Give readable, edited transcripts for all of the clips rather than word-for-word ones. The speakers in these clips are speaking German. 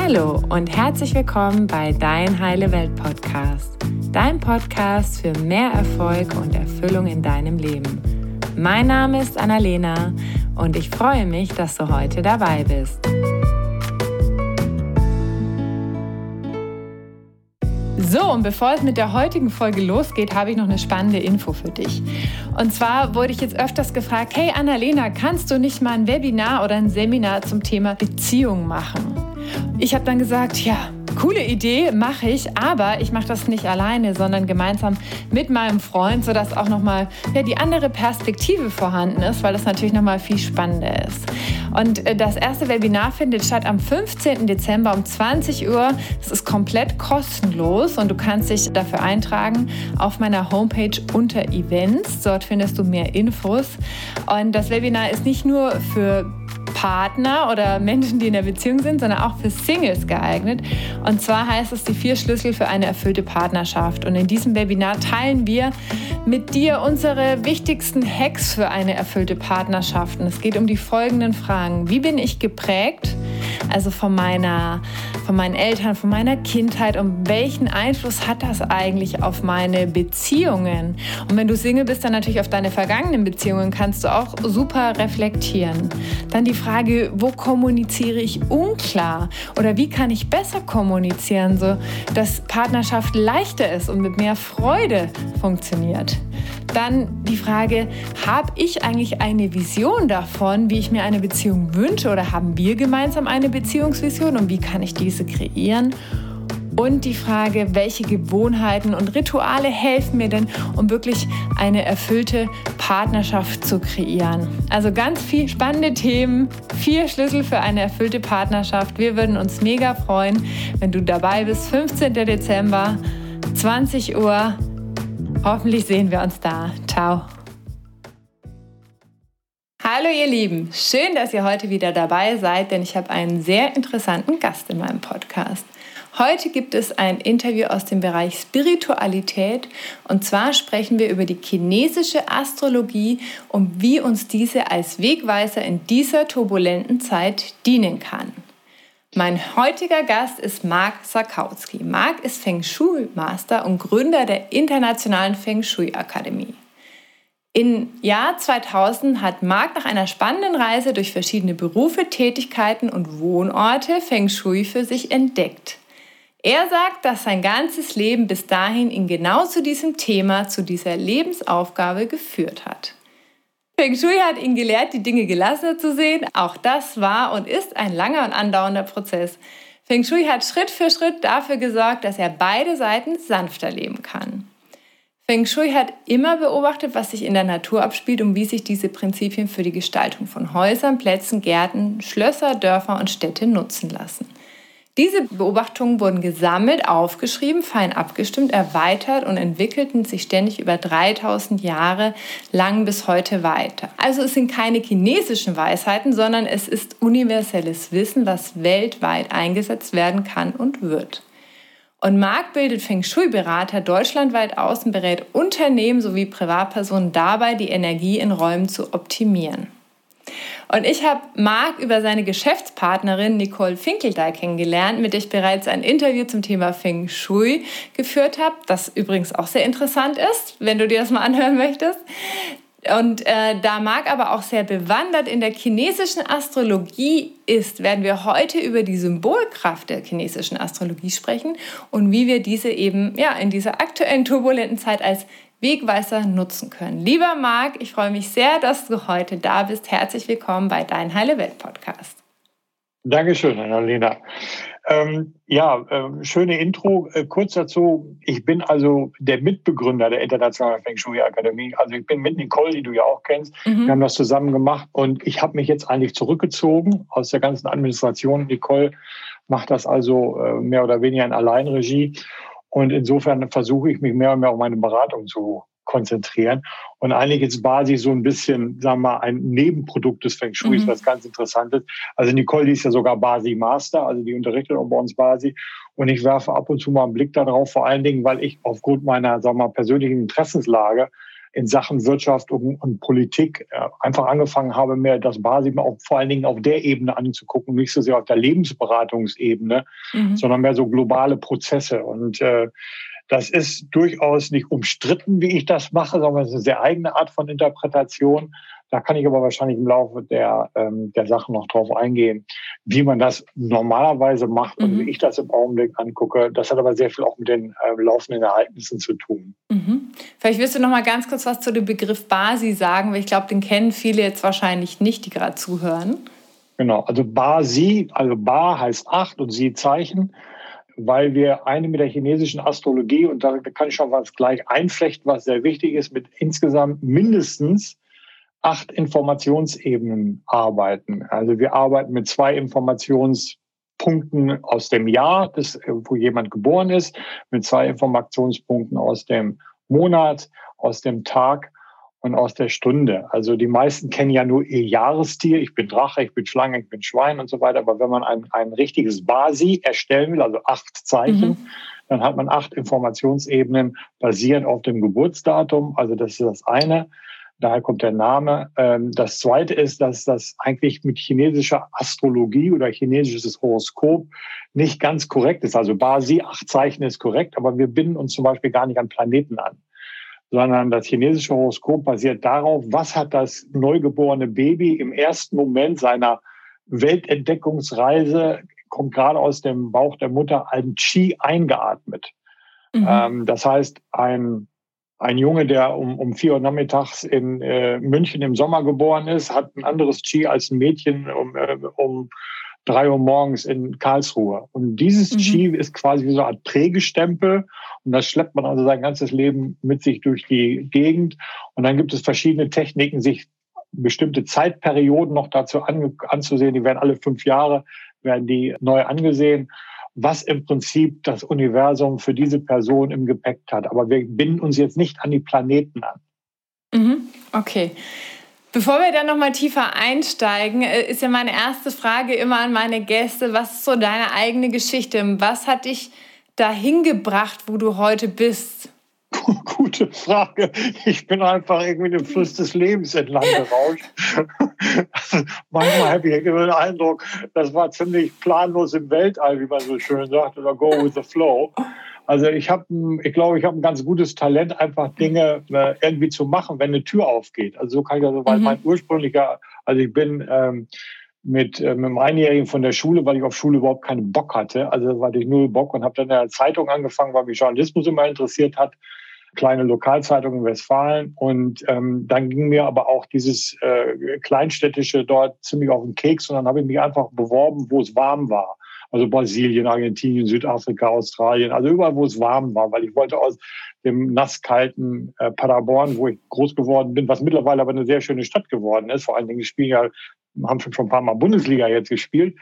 Hallo und herzlich willkommen bei Dein Heile Welt Podcast. Dein Podcast für mehr Erfolg und Erfüllung in deinem Leben. Mein Name ist Annalena und ich freue mich, dass du heute dabei bist. So, und bevor es mit der heutigen Folge losgeht, habe ich noch eine spannende Info für dich. Und zwar wurde ich jetzt öfters gefragt, hey Annalena, kannst du nicht mal ein Webinar oder ein Seminar zum Thema Beziehung machen? Ich habe dann gesagt, ja, coole Idee, mache ich, aber ich mache das nicht alleine, sondern gemeinsam mit meinem Freund, sodass auch nochmal die andere Perspektive vorhanden ist, weil das natürlich nochmal viel spannender ist. Und das erste Webinar findet statt am 15. Dezember um 20 Uhr. Es ist komplett kostenlos und du kannst dich dafür eintragen auf meiner Homepage unter Events. Dort findest du mehr Infos. Und das Webinar ist nicht nur für Partner oder Menschen, die in der Beziehung sind, sondern auch für Singles geeignet. Und zwar heißt es die 4 Schlüssel für eine erfüllte Partnerschaft. Und in diesem Webinar teilen wir mit dir unsere wichtigsten Hacks für eine erfüllte Partnerschaft. Und es geht um die folgenden Fragen. Wie bin ich geprägt? Also von meinen Eltern, von meiner Kindheit. Und welchen Einfluss hat das eigentlich auf meine Beziehungen? Und wenn du Single bist, dann natürlich auf deine vergangenen Beziehungen kannst du auch super reflektieren. Dann die Frage, wo kommuniziere ich unklar? Oder wie kann ich besser kommunizieren, so dass Partnerschaft leichter ist und mit mehr Freude funktioniert? Dann die Frage, habe ich eigentlich eine Vision davon, wie ich mir eine Beziehung wünsche, oder haben wir gemeinsam eine Beziehungsvision und wie kann ich diese kreieren? Und die Frage, welche Gewohnheiten und Rituale helfen mir denn, um wirklich eine erfüllte Partnerschaft zu kreieren? Also ganz viele spannende Themen, 4 Schlüssel für eine erfüllte Partnerschaft. Wir würden uns mega freuen, wenn du dabei bist, 15. Dezember, 20 Uhr. Hoffentlich sehen wir uns da. Ciao. Hallo ihr Lieben, schön, dass ihr heute wieder dabei seid, denn ich habe einen sehr interessanten Gast in meinem Podcast. Heute gibt es ein Interview aus dem Bereich Spiritualität und zwar sprechen wir über die chinesische Astrologie und wie uns diese als Wegweiser in dieser turbulenten Zeit dienen kann. Mein heutiger Gast ist Marc Sakowski. Marc ist Feng Shui Master und Gründer der Internationalen Feng Shui Akademie. Im Jahr 2000 hat Marc nach einer spannenden Reise durch verschiedene Berufe, Tätigkeiten und Wohnorte Feng Shui für sich entdeckt. Er sagt, dass sein ganzes Leben bis dahin ihn genau zu diesem Thema, zu dieser Lebensaufgabe geführt hat. Feng Shui hat ihn gelehrt, die Dinge gelassener zu sehen. Auch das war und ist ein langer und andauernder Prozess. Feng Shui hat Schritt für Schritt dafür gesorgt, dass er beide Seiten sanfter leben kann. Feng Shui hat immer beobachtet, was sich in der Natur abspielt und wie sich diese Prinzipien für die Gestaltung von Häusern, Plätzen, Gärten, Schlösser, Dörfer und Städte nutzen lassen. Diese Beobachtungen wurden gesammelt, aufgeschrieben, fein abgestimmt, erweitert und entwickelten sich ständig über 3000 Jahre lang bis heute weiter. Also es sind keine chinesischen Weisheiten, sondern es ist universelles Wissen, was weltweit eingesetzt werden kann und wird. Und Marc bildet Feng Shui-Berater deutschlandweit aus und berät Unternehmen sowie Privatpersonen dabei, die Energie in Räumen zu optimieren. Und ich habe Marc über seine Geschäftspartnerin Nicole Finkeldey kennengelernt, mit der ich bereits ein Interview zum Thema Feng Shui geführt habe, das übrigens auch sehr interessant ist, wenn du dir das mal anhören möchtest. Und da Marc aber auch sehr bewandert in der chinesischen Astrologie ist, werden wir heute über die Symbolkraft der chinesischen Astrologie sprechen und wie wir diese eben in dieser aktuellen turbulenten Zeit als Wegweiser nutzen können. Lieber Marc, ich freue mich sehr, dass du heute da bist. Herzlich willkommen bei Dein Heile Welt Podcast. Dankeschön, Annalena. Schöne Intro. Kurz dazu, ich bin also der Mitbegründer der Internationalen Feng Shui Akademie. Also ich bin mit Nicole, die du ja auch kennst. Wir haben das zusammen gemacht und ich habe mich jetzt eigentlich zurückgezogen aus der ganzen Administration. Nicole macht das also mehr oder weniger in Alleinregie. Und insofern versuche ich mich mehr und mehr auf meine Beratung zu konzentrieren. Und eigentlich ist Basi so ein bisschen, sagen wir mal, ein Nebenprodukt des Feng Shui, was ganz interessant ist. Also Nicole, die ist ja sogar Basi Master, also die unterrichtet auch bei uns Basi. Und ich werfe ab und zu mal einen Blick darauf, vor allen Dingen, weil ich aufgrund meiner, sagen wir mal, persönlichen Interessenslage in Sachen Wirtschaft und Politik einfach angefangen habe, mir das Basis auch vor allen Dingen auf der Ebene anzugucken, nicht so sehr auf der Lebensberatungsebene, sondern mehr so globale Prozesse. Und das ist durchaus nicht umstritten, wie ich das mache, sondern es ist eine sehr eigene Art von Interpretation. Da kann ich aber wahrscheinlich im Laufe der Sachen noch drauf eingehen, wie man das normalerweise macht und wie ich das im Augenblick angucke. Das hat aber sehr viel auch mit den laufenden Ereignissen zu tun. Vielleicht willst du noch mal ganz kurz was zu dem Begriff Basi sagen, weil ich glaube, den kennen viele jetzt wahrscheinlich nicht, die gerade zuhören. Genau, also Basi, also Ba heißt 8 und Si Zeichen, weil wir eine mit der chinesischen Astrologie, und da kann ich schon was gleich einflechten, was sehr wichtig ist, mit insgesamt mindestens 8 Informationsebenen arbeiten. Also wir arbeiten mit 2 Informationspunkten aus dem Jahr, wo jemand geboren ist, mit 2 Informationspunkten aus dem Monat, aus dem Tag und aus der Stunde. Also die meisten kennen ja nur ihr Jahrestier. Ich bin Drache, ich bin Schlange, ich bin Schwein und so weiter. Aber wenn man ein richtiges Basi erstellen will, also 8 Zeichen, dann hat man 8 Informationsebenen basierend auf dem Geburtsdatum. Also das ist das eine. Daher kommt der Name. Das zweite ist, dass das eigentlich mit chinesischer Astrologie oder chinesisches Horoskop nicht ganz korrekt ist. Also Basi, 8 Zeichen ist korrekt, aber wir binden uns zum Beispiel gar nicht an Planeten an, sondern das chinesische Horoskop basiert darauf, was hat das neugeborene Baby im ersten Moment seiner Weltentdeckungsreise, kommt gerade aus dem Bauch der Mutter, ein Qi eingeatmet. Das heißt, ein Junge, der um 4 Uhr nachmittags in München im Sommer geboren ist, hat ein anderes Qi als ein Mädchen um 3 Uhr morgens in Karlsruhe. Und dieses Qi ist quasi wie so eine Art Prägestempel. Und das schleppt man also sein ganzes Leben mit sich durch die Gegend. Und dann gibt es verschiedene Techniken, sich bestimmte Zeitperioden noch dazu anzusehen. Die werden alle 5 Jahre, werden die neu angesehen, was im Prinzip das Universum für diese Person im Gepäck hat. Aber wir binden uns jetzt nicht an die Planeten an. Okay. Bevor wir dann noch mal tiefer einsteigen, ist ja meine erste Frage immer an meine Gäste: Was ist so deine eigene Geschichte? Was hat dich dahin gebracht, wo du heute bist? Gute Frage. Ich bin einfach irgendwie dem Fluss des Lebens entlang gerauscht. Manchmal habe ich den Eindruck, das war ziemlich planlos im Weltall, wie man so schön sagt, oder go with the flow. Also ich glaube, ich habe ein ganz gutes Talent, einfach Dinge irgendwie zu machen, wenn eine Tür aufgeht. Also so kann ich das, weil mein ursprünglicher, also ich bin mit einem Einjährigen von der Schule, weil ich auf Schule überhaupt keinen Bock hatte. Also hatte ich null Bock und habe dann in der Zeitung angefangen, weil mich Journalismus immer interessiert hat. Kleine Lokalzeitung in Westfalen. Und dann ging mir aber auch dieses Kleinstädtische dort ziemlich auf den Keks. Und dann habe ich mich einfach beworben, wo es warm war. Also Brasilien, Argentinien, Südafrika, Australien, also überall, wo es warm war, weil ich wollte aus dem nasskalten Paderborn, wo ich groß geworden bin, was mittlerweile aber eine sehr schöne Stadt geworden ist. Vor allen Dingen spielen ja, haben schon ein paar Mal Bundesliga jetzt gespielt,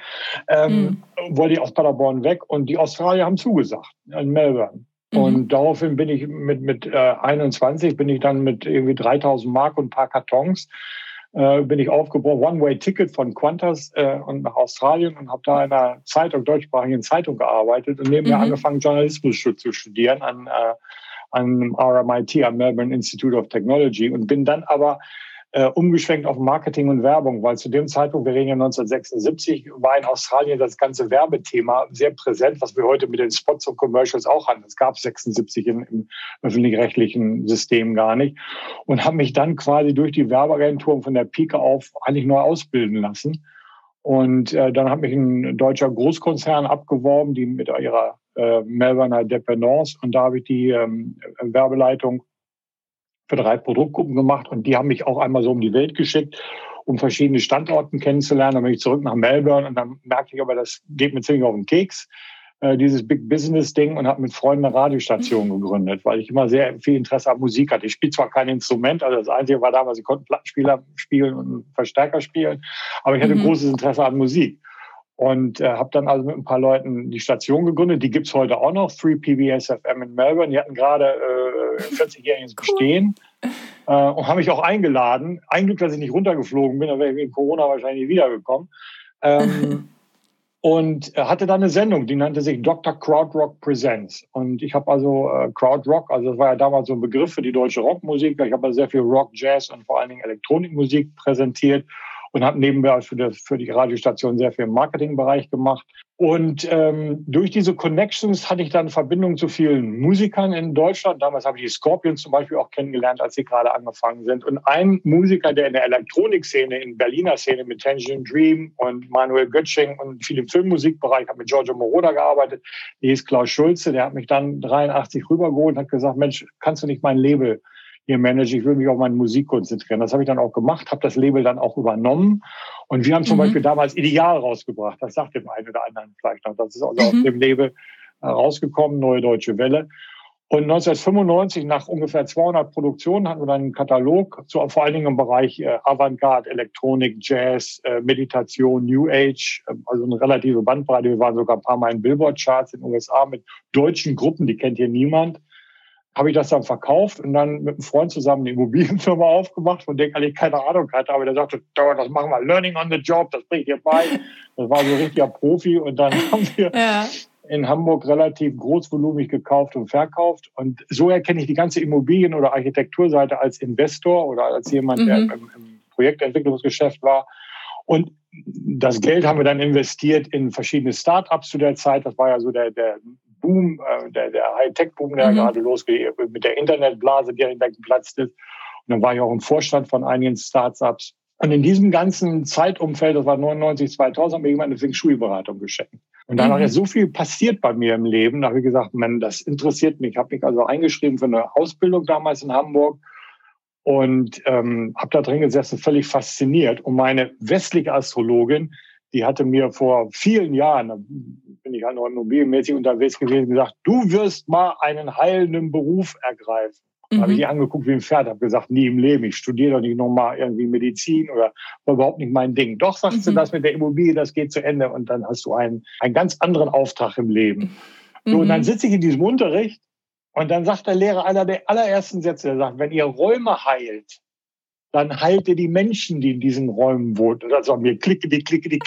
wollte ich aus Paderborn weg und die Australier haben zugesagt in Melbourne. Und daraufhin bin ich mit 21, bin ich dann mit irgendwie 3.000 Mark und ein paar Kartons, bin ich aufgebrochen, One-Way-Ticket von Qantas und nach Australien und habe da in einer Zeitung, deutschsprachigen Zeitung gearbeitet und nebenher angefangen, Journalismus zu studieren an RMIT, am Melbourne Institute of Technology, und bin dann aber umgeschwenkt auf Marketing und Werbung, weil zu dem Zeitpunkt, wir reden ja 1976, war in Australien das ganze Werbethema sehr präsent, was wir heute mit den Spots und Commercials auch haben. Das gab es 76 im öffentlich-rechtlichen System gar nicht. Und habe mich dann quasi durch die Werbeagenturen von der Pike auf eigentlich neu ausbilden lassen. Und dann hat mich ein deutscher Großkonzern abgeworben, die mit ihrer Melbourne Dependance. Und da habe ich die Werbeleitung für 3 Produktgruppen gemacht und die haben mich auch einmal so um die Welt geschickt, um verschiedene Standorte kennenzulernen. Dann bin ich zurück nach Melbourne und dann merkte ich aber, das geht mir ziemlich auf den Keks, dieses Big Business Ding, und habe mit Freunden eine Radiostation gegründet, weil ich immer sehr viel Interesse an Musik hatte. Ich spiele zwar kein Instrument, also das Einzige war damals, ich konnte Plattenspieler spielen und einen Verstärker spielen, aber ich hatte großes Interesse an Musik. Und habe dann also mit ein paar Leuten die Station gegründet. Die gibt's heute auch noch, 3PBS FM in Melbourne. Die hatten gerade 40-jähriges Bestehen und haben mich auch eingeladen. Ein Glück, dass ich nicht runtergeflogen bin, da wäre ich wegen Corona wahrscheinlich nie wiedergekommen. Und hatte dann eine Sendung, die nannte sich Dr. Krautrock Presents. Und ich habe also Krautrock, also das war ja damals so ein Begriff für die deutsche Rockmusik. Ich habe also sehr viel Rock, Jazz und vor allen Dingen Elektronikmusik präsentiert und habe nebenbei für die Radiostation sehr viel im Marketingbereich gemacht. Und durch diese Connections hatte ich dann Verbindungen zu vielen Musikern in Deutschland. Damals habe ich die Scorpions zum Beispiel auch kennengelernt, als sie gerade angefangen sind. Und ein Musiker, der in der Elektronikszene, in Berliner Szene mit Tangerine Dream und Manuel Göttsching und viel im Filmmusikbereich, habe mit Giorgio Moroder gearbeitet, der hieß Klaus Schulze, der hat mich dann 83 rübergeholt und hat gesagt, Mensch, kannst du nicht mein Label hier managen, ich will mich auf meine Musik konzentrieren. Das habe ich dann auch gemacht, habe das Label dann auch übernommen. Und wir haben zum Beispiel damals Ideal rausgebracht. Das sagt dem einen oder anderen vielleicht noch. Das ist also aus dem Label rausgekommen, Neue Deutsche Welle. Und 1995, nach ungefähr 200 Produktionen, hatten wir dann einen Katalog, vor allen Dingen im Bereich Avantgarde, Elektronik, Jazz, Meditation, New Age, also eine relative Bandbreite. Wir waren sogar ein paar Mal in Billboard-Charts in den USA mit deutschen Gruppen, die kennt hier niemand. Habe ich das dann verkauft und dann mit einem Freund zusammen eine Immobilienfirma aufgemacht, von der ich keine Ahnung hatte. Aber der sagte, das machen wir, Learning on the Job, das bringe ich dir bei. Das war so ein richtiger Profi. Und dann haben wir in Hamburg relativ großvolumig gekauft und verkauft. Und so erkenne ich die ganze Immobilien- oder Architekturseite als Investor oder als jemand, der im Projektentwicklungsgeschäft war. Und das Geld haben wir dann investiert in verschiedene Start-ups zu der Zeit. Das war ja so der Boom, der Hightech-Boom, der gerade losgeht, mit der Internetblase, die geplatzt ist. Und dann war ich auch im Vorstand von einigen Start-ups. Und in diesem ganzen Zeitumfeld, das war 99, 2000, haben wir jemand eine Feng Shui-Beratung geschenkt. Und danach ist so viel passiert bei mir im Leben. Da habe ich gesagt, Mann, das interessiert mich. Ich habe mich also eingeschrieben für eine Ausbildung damals in Hamburg und habe da drin gesessen, völlig fasziniert. Und meine westliche Astrologin, die hatte mir vor vielen Jahren, da bin ich halt noch immobilienmäßig unterwegs gewesen, gesagt, du wirst mal einen heilenden Beruf ergreifen. Da habe ich die angeguckt wie ein Pferd, habe gesagt, nie im Leben, ich studiere doch nicht nochmal irgendwie Medizin oder war überhaupt nicht mein Ding. Doch, sagt sie, das mit der Immobilie, das geht zu Ende und dann hast du einen ganz anderen Auftrag im Leben. So, und dann sitze ich in diesem Unterricht und dann sagt der Lehrer, einer der allerersten Sätze, der sagt, wenn ihr Räume heilt, dann heilt ihr die Menschen, die in diesen Räumen wohnen. Und dann sagt mir, klicke die.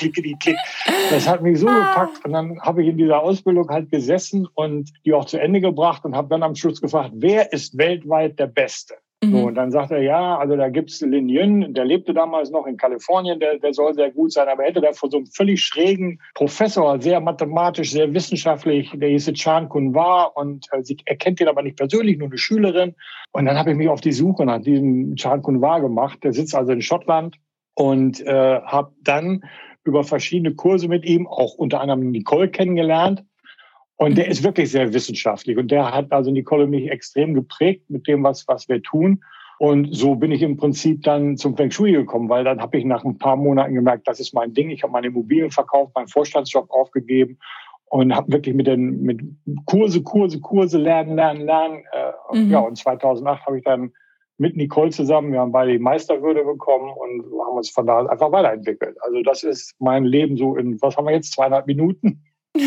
Das hat mich so gepackt. Und dann habe ich in dieser Ausbildung halt gesessen und die auch zu Ende gebracht und habe dann am Schluss gefragt, wer ist weltweit der Beste? So, und dann sagt er, ja, also da gibt's Lin Yun, der lebte damals noch in Kalifornien, der soll sehr gut sein, aber hätte der vor so einem völlig schrägen Professor, sehr mathematisch, sehr wissenschaftlich, der hieß Chan Kun-War und er kennt ihn aber nicht persönlich, nur eine Schülerin. Und dann habe ich mich auf die Suche nach diesem Chan Kun-War gemacht, der sitzt also in Schottland und habe dann über verschiedene Kurse mit ihm, auch unter anderem Nicole kennengelernt. Und der ist wirklich sehr wissenschaftlich. Und der hat also Nicole mich extrem geprägt mit dem, was wir tun. Und so bin ich im Prinzip dann zum Feng Shui gekommen, weil dann habe ich nach ein paar Monaten gemerkt, das ist mein Ding. Ich habe meine Immobilien verkauft, meinen Vorstandsjob aufgegeben und habe wirklich mit Kurse, lernen. Ja, und 2008 habe ich dann mit Nicole zusammen, wir haben beide die Meisterwürde bekommen und haben uns von da einfach weiterentwickelt. Also das ist mein Leben so in, was haben wir jetzt, 2,5 Minuten?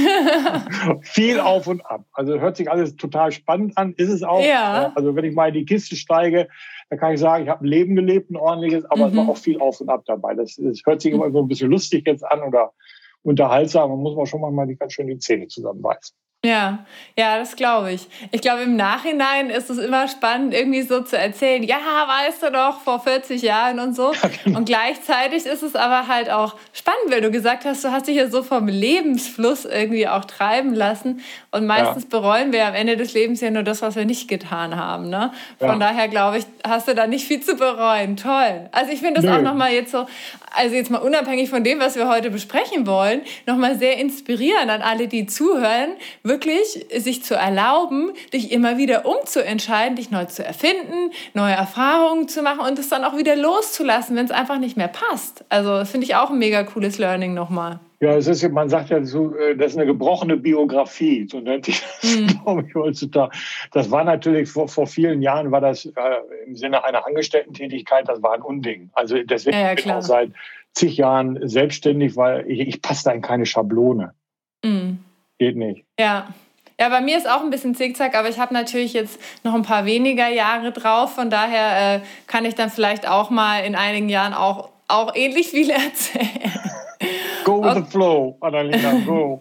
Viel auf und ab. Also hört sich alles total spannend an, ist es auch. Ja. Also wenn ich mal in die Kiste steige, dann kann ich sagen, ich habe ein Leben gelebt, ein ordentliches, aber es war auch viel auf und ab dabei. Das hört sich immer so ein bisschen lustig jetzt an oder unterhaltsam. Man muss man schon mal ganz schön die Zähne zusammenbeißen. Ja, das glaube ich. Ich glaube, im Nachhinein ist es immer spannend, irgendwie so zu erzählen, ja, weißt du doch, vor 40 Jahren und so. Ja, genau. Und gleichzeitig ist es aber halt auch spannend, weil du gesagt hast, du hast dich ja so vom Lebensfluss irgendwie auch treiben lassen. Und meistens bereuen wir am Ende des Lebens ja nur das, was wir nicht getan haben. Ne? Von daher, glaube ich, hast du da nicht viel zu bereuen. Toll. Also ich finde das auch nochmal jetzt so, also jetzt mal unabhängig von dem, was wir heute besprechen wollen, nochmal sehr inspirierend an alle, die zuhören, wirklich sich zu erlauben, dich immer wieder umzuentscheiden, dich neu zu erfinden, neue Erfahrungen zu machen und es dann auch wieder loszulassen, wenn es einfach nicht mehr passt. Also das finde ich auch ein mega cooles Learning nochmal. Ja, man sagt ja so, das ist eine gebrochene Biografie, so nennt sich das, glaube ich, heutzutage. Das war natürlich vor vielen Jahren, war das im Sinne einer Angestellten-Tätigkeit, das war ein Unding. Also deswegen bin ich auch seit zig Jahren selbstständig, weil ich passe da in keine Schablone. Geht nicht. Ja, bei mir ist auch ein bisschen Zickzack, aber ich habe natürlich jetzt noch ein paar weniger Jahre drauf. Von daher kann ich dann vielleicht auch mal in einigen Jahren auch ähnlich viel erzählen. Go with the flow, Annalena, go.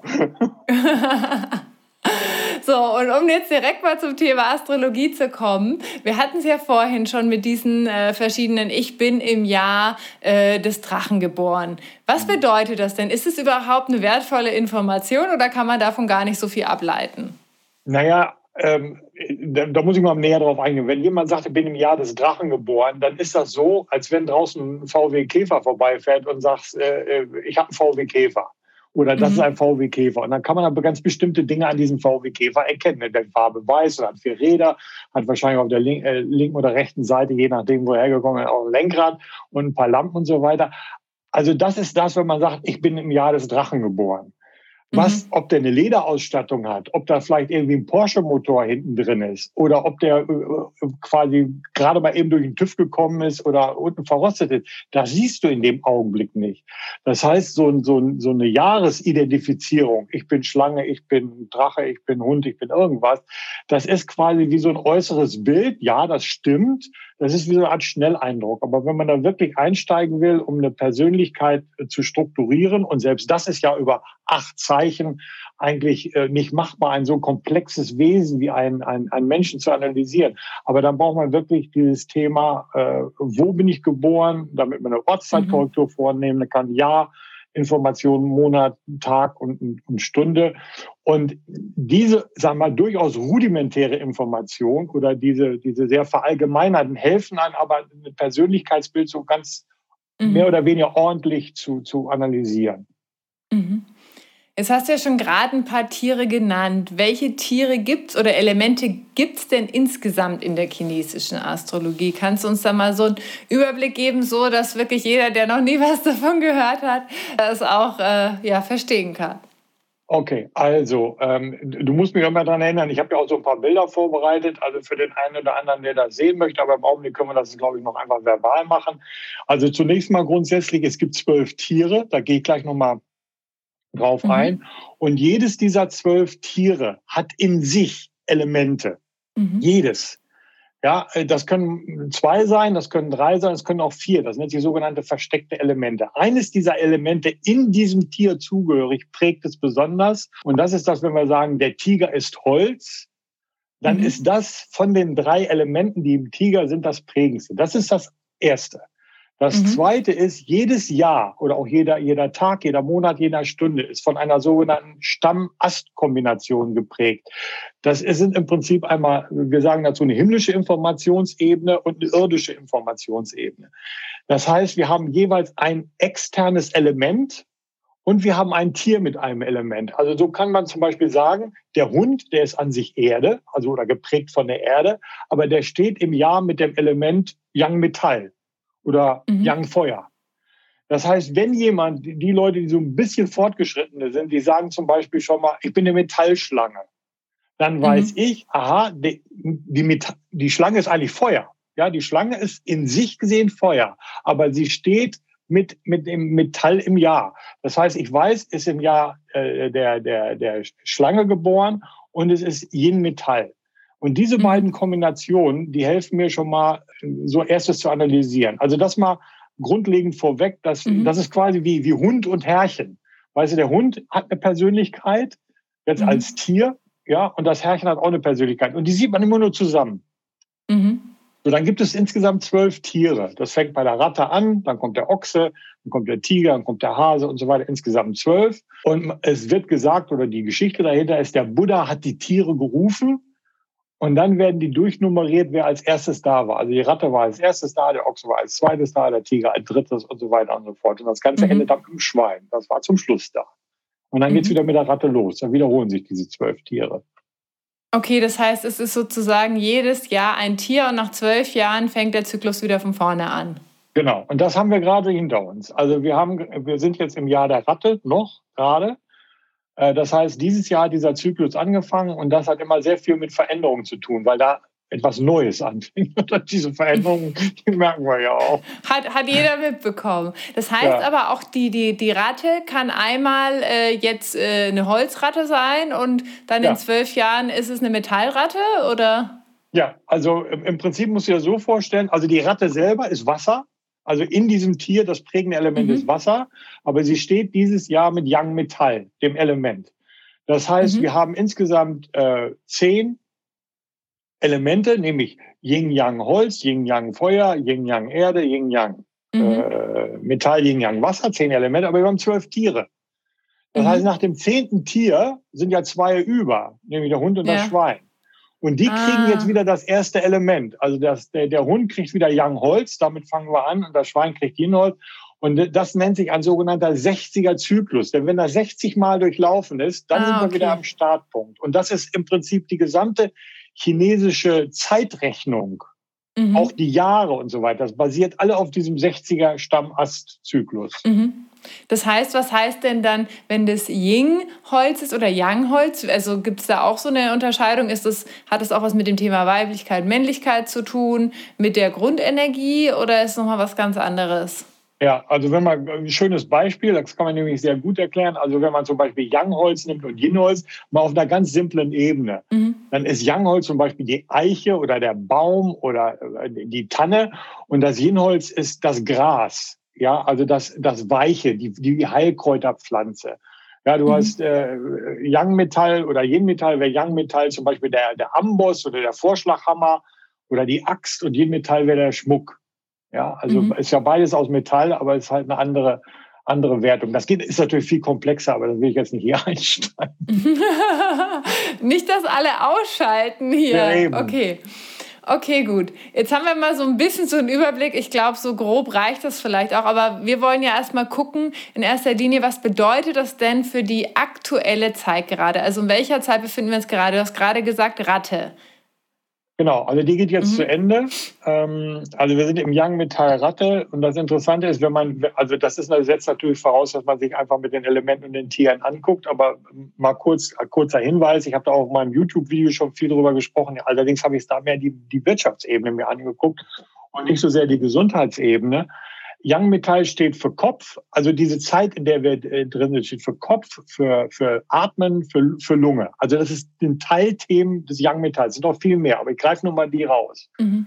So, und um jetzt direkt mal zum Thema Astrologie zu kommen, wir hatten es ja vorhin schon mit diesen verschiedenen Ich bin im Jahr des Drachen geboren. Was bedeutet das denn? Ist es überhaupt eine wertvolle Information oder kann man davon gar nicht so viel ableiten? Naja, da muss ich mal näher drauf eingehen. Wenn jemand sagt, ich bin im Jahr des Drachen geboren, dann ist das so, als wenn draußen ein VW Käfer vorbeifährt und sagt, ich habe einen VW Käfer. Oder das ist ein VW Käfer. Und dann kann man aber ganz bestimmte Dinge an diesem VW Käfer erkennen. Der Farbe weiß oder hat 4 Räder, hat wahrscheinlich auf der linken oder rechten Seite, je nachdem, wo er hergekommen ist, auch ein Lenkrad und ein paar Lampen und so weiter. Also das ist das, wenn man sagt, ich bin im Jahr des Drachen geboren. Ob der eine Lederausstattung hat, ob da vielleicht irgendwie ein Porsche-Motor hinten drin ist oder ob der quasi gerade mal eben durch den TÜV gekommen ist oder unten verrostet ist, das siehst du in dem Augenblick nicht. Das heißt, so eine Jahresidentifizierung, ich bin Schlange, ich bin Drache, ich bin Hund, ich bin irgendwas, das ist quasi wie so ein äußeres Bild. Ja, das stimmt. Das ist wie so eine Art Schnelleindruck. Aber wenn man da wirklich einsteigen will, um eine Persönlichkeit zu strukturieren, und selbst das ist ja über 8 Zeichen eigentlich nicht machbar, ein so komplexes Wesen wie ein Menschen zu analysieren. Aber dann braucht man wirklich dieses Thema, wo bin ich geboren, damit man eine Ortszeitkorrektur vornehmen kann, Jahr, Informationen, Monat, Tag und Stunde. Und diese, sagen wir mal, durchaus rudimentäre Information oder diese sehr verallgemeinerten helfen einem aber, ein Persönlichkeitsbild so ganz mehr oder weniger ordentlich zu analysieren. Jetzt hast du ja schon gerade ein paar Tiere genannt. Welche Tiere gibt's oder Elemente gibt's denn insgesamt in der chinesischen Astrologie? Kannst du uns da mal so einen Überblick geben, so dass wirklich jeder, der noch nie was davon gehört hat, das auch verstehen kann? Okay, also du musst mich auch mal daran erinnern, ich habe ja auch so ein paar Bilder vorbereitet, also für den einen oder anderen, der das sehen möchte, aber im Augenblick können wir das, glaube ich, noch einfach verbal machen. Also zunächst mal grundsätzlich, es gibt 12 Tiere, da gehe ich gleich nochmal drauf ein. Und jedes dieser 12 Tiere hat in sich Elemente. Jedes. Ja, das können 2 sein, das können 3 sein, das können auch 4. Das nennt sich sogenannte versteckte Elemente. Eines dieser Elemente in diesem Tier zugehörig prägt es besonders. Und das ist das, wenn wir sagen, der Tiger ist Holz, dann ist das von den 3 Elementen, die im Tiger sind, das prägendste. Das ist das Erste. Das Zweite ist, jedes Jahr oder auch jeder Tag, jeder Monat, jede Stunde ist von einer sogenannten Stamm-Ast-Kombination geprägt. Das sind im Prinzip einmal, wir sagen dazu, eine himmlische Informationsebene und eine irdische Informationsebene. Das heißt, wir haben jeweils ein externes Element und wir haben ein Tier mit einem Element. Also so kann man zum Beispiel sagen, der Hund, der ist an sich Erde, also oder geprägt von der Erde, aber der steht im Jahr mit dem Element Yang Metall oder Yang Feuer. Das heißt, wenn jemand, die Leute, die so ein bisschen fortgeschrittene sind, die sagen zum Beispiel schon mal, ich bin eine Metallschlange, dann weiß ich, aha, die Schlange ist eigentlich Feuer. Ja, die Schlange ist in sich gesehen Feuer, aber sie steht mit dem Metall im Jahr. Das heißt, ich weiß, ist im Jahr der Schlange geboren und es ist Yin Metall. Und diese beiden Kombinationen, die helfen mir schon mal, so erstes zu analysieren. Also das mal grundlegend vorweg, das ist quasi wie Hund und Herrchen. Weißt du, der Hund hat eine Persönlichkeit, jetzt als Tier, ja, und das Herrchen hat auch eine Persönlichkeit. Und die sieht man immer nur zusammen. So, dann gibt es insgesamt 12 Tiere. Das fängt bei der Ratte an, dann kommt der Ochse, dann kommt der Tiger, dann kommt der Hase und so weiter. Insgesamt 12. Und es wird gesagt, oder die Geschichte dahinter ist, der Buddha hat die Tiere gerufen. Und dann werden die durchnummeriert, wer als erstes da war. Also die Ratte war als erstes da, der Ochse war als zweites da, der Tiger als drittes und so weiter und so fort. Und das Ganze endet dann im Schwein. Das war zum Schluss da. Und dann geht's wieder mit der Ratte los. Dann wiederholen sich diese 12 Tiere. Okay, das heißt, es ist sozusagen jedes Jahr ein Tier und nach 12 Jahren fängt der Zyklus wieder von vorne an. Genau. Und das haben wir gerade hinter uns. Also wir sind jetzt im Jahr der Ratte noch gerade. Das heißt, dieses Jahr hat dieser Zyklus angefangen und das hat immer sehr viel mit Veränderungen zu tun, weil da etwas Neues anfängt. Und diese Veränderungen, die merken wir ja auch. Hat jeder mitbekommen. Das heißt aber auch, die Ratte kann einmal jetzt eine Holzratte sein und dann in 12 Jahren ist es eine Metallratte, oder? Ja, also im Prinzip musst du dir das so vorstellen, also die Ratte selber ist Wasser. Also in diesem Tier, das prägende Element ist Wasser, aber sie steht dieses Jahr mit Yang Metall, dem Element. Das heißt, wir haben insgesamt 10 Elemente, nämlich Yin-Yang Holz, Yin-Yang Feuer, Yin-Yang Erde, Yin-Yang Metall, Yin-Yang Wasser, 10 Elemente, aber wir haben 12 Tiere. Das heißt, nach dem 10. Tier sind ja 2 über, nämlich der Hund und das Schwein. Und die kriegen jetzt wieder das erste Element. Also der Hund kriegt wieder Yang Holz, damit fangen wir an, und das Schwein kriegt Yin Holz. Und das nennt sich ein sogenannter 60er-Zyklus. Denn wenn das 60 Mal durchlaufen ist, dann sind wir wieder am Startpunkt. Und das ist im Prinzip die gesamte chinesische Zeitrechnung. Auch die Jahre und so weiter. Das basiert alle auf diesem 60er-Stammast-Zyklus. Das heißt, was heißt denn dann, wenn das Yin-Holz ist oder Yang-Holz? Also gibt es da auch so eine Unterscheidung? Hat das auch was mit dem Thema Weiblichkeit, Männlichkeit zu tun, mit der Grundenergie, oder ist es nochmal was ganz anderes? Ja, also wenn man ein schönes Beispiel, das kann man nämlich sehr gut erklären. Also wenn man zum Beispiel Yang-Holz nimmt und Yin-Holz, mal auf einer ganz simplen Ebene, dann ist Yang-Holz zum Beispiel die Eiche oder der Baum oder die Tanne, und das Yin-Holz ist das Gras. Ja, also das Weiche, die Heilkräuterpflanze. Ja, du hast Yang-Metall oder Yin-Metall, wäre Yang-Metall zum Beispiel der Amboss oder der Vorschlaghammer oder die Axt, und Yin-Metall wäre der Schmuck. Ja, also ist ja beides aus Metall, aber es ist halt eine andere Wertung. Das ist natürlich viel komplexer, aber das will ich jetzt nicht hier einsteigen. Nicht, dass alle ausschalten hier. Ja, eben. Okay, gut. Jetzt haben wir mal so ein bisschen so einen Überblick. Ich glaube, so grob reicht das vielleicht auch. Aber wir wollen ja erstmal gucken, in erster Linie, was bedeutet das denn für die aktuelle Zeit gerade? Also in welcher Zeit befinden wir uns gerade? Du hast gerade gesagt, Ratte. Genau, also die geht jetzt zu Ende. Also wir sind im Yang-Metall Ratte, und das Interessante ist, das setzt natürlich voraus, dass man sich einfach mit den Elementen und den Tieren anguckt, aber mal kurzer Hinweis, ich habe da auch in meinem YouTube-Video schon viel drüber gesprochen, allerdings habe ich da mehr die Wirtschaftsebene mir angeguckt und nicht so sehr die Gesundheitsebene. Yang-Metall steht für Kopf, also diese Zeit, in der wir drin sind, steht für Kopf, für Atmen, für Lunge. Also das ist ein Teilthemen des Yang-Metalls. Es sind noch viel mehr, aber ich greife nur mal die raus.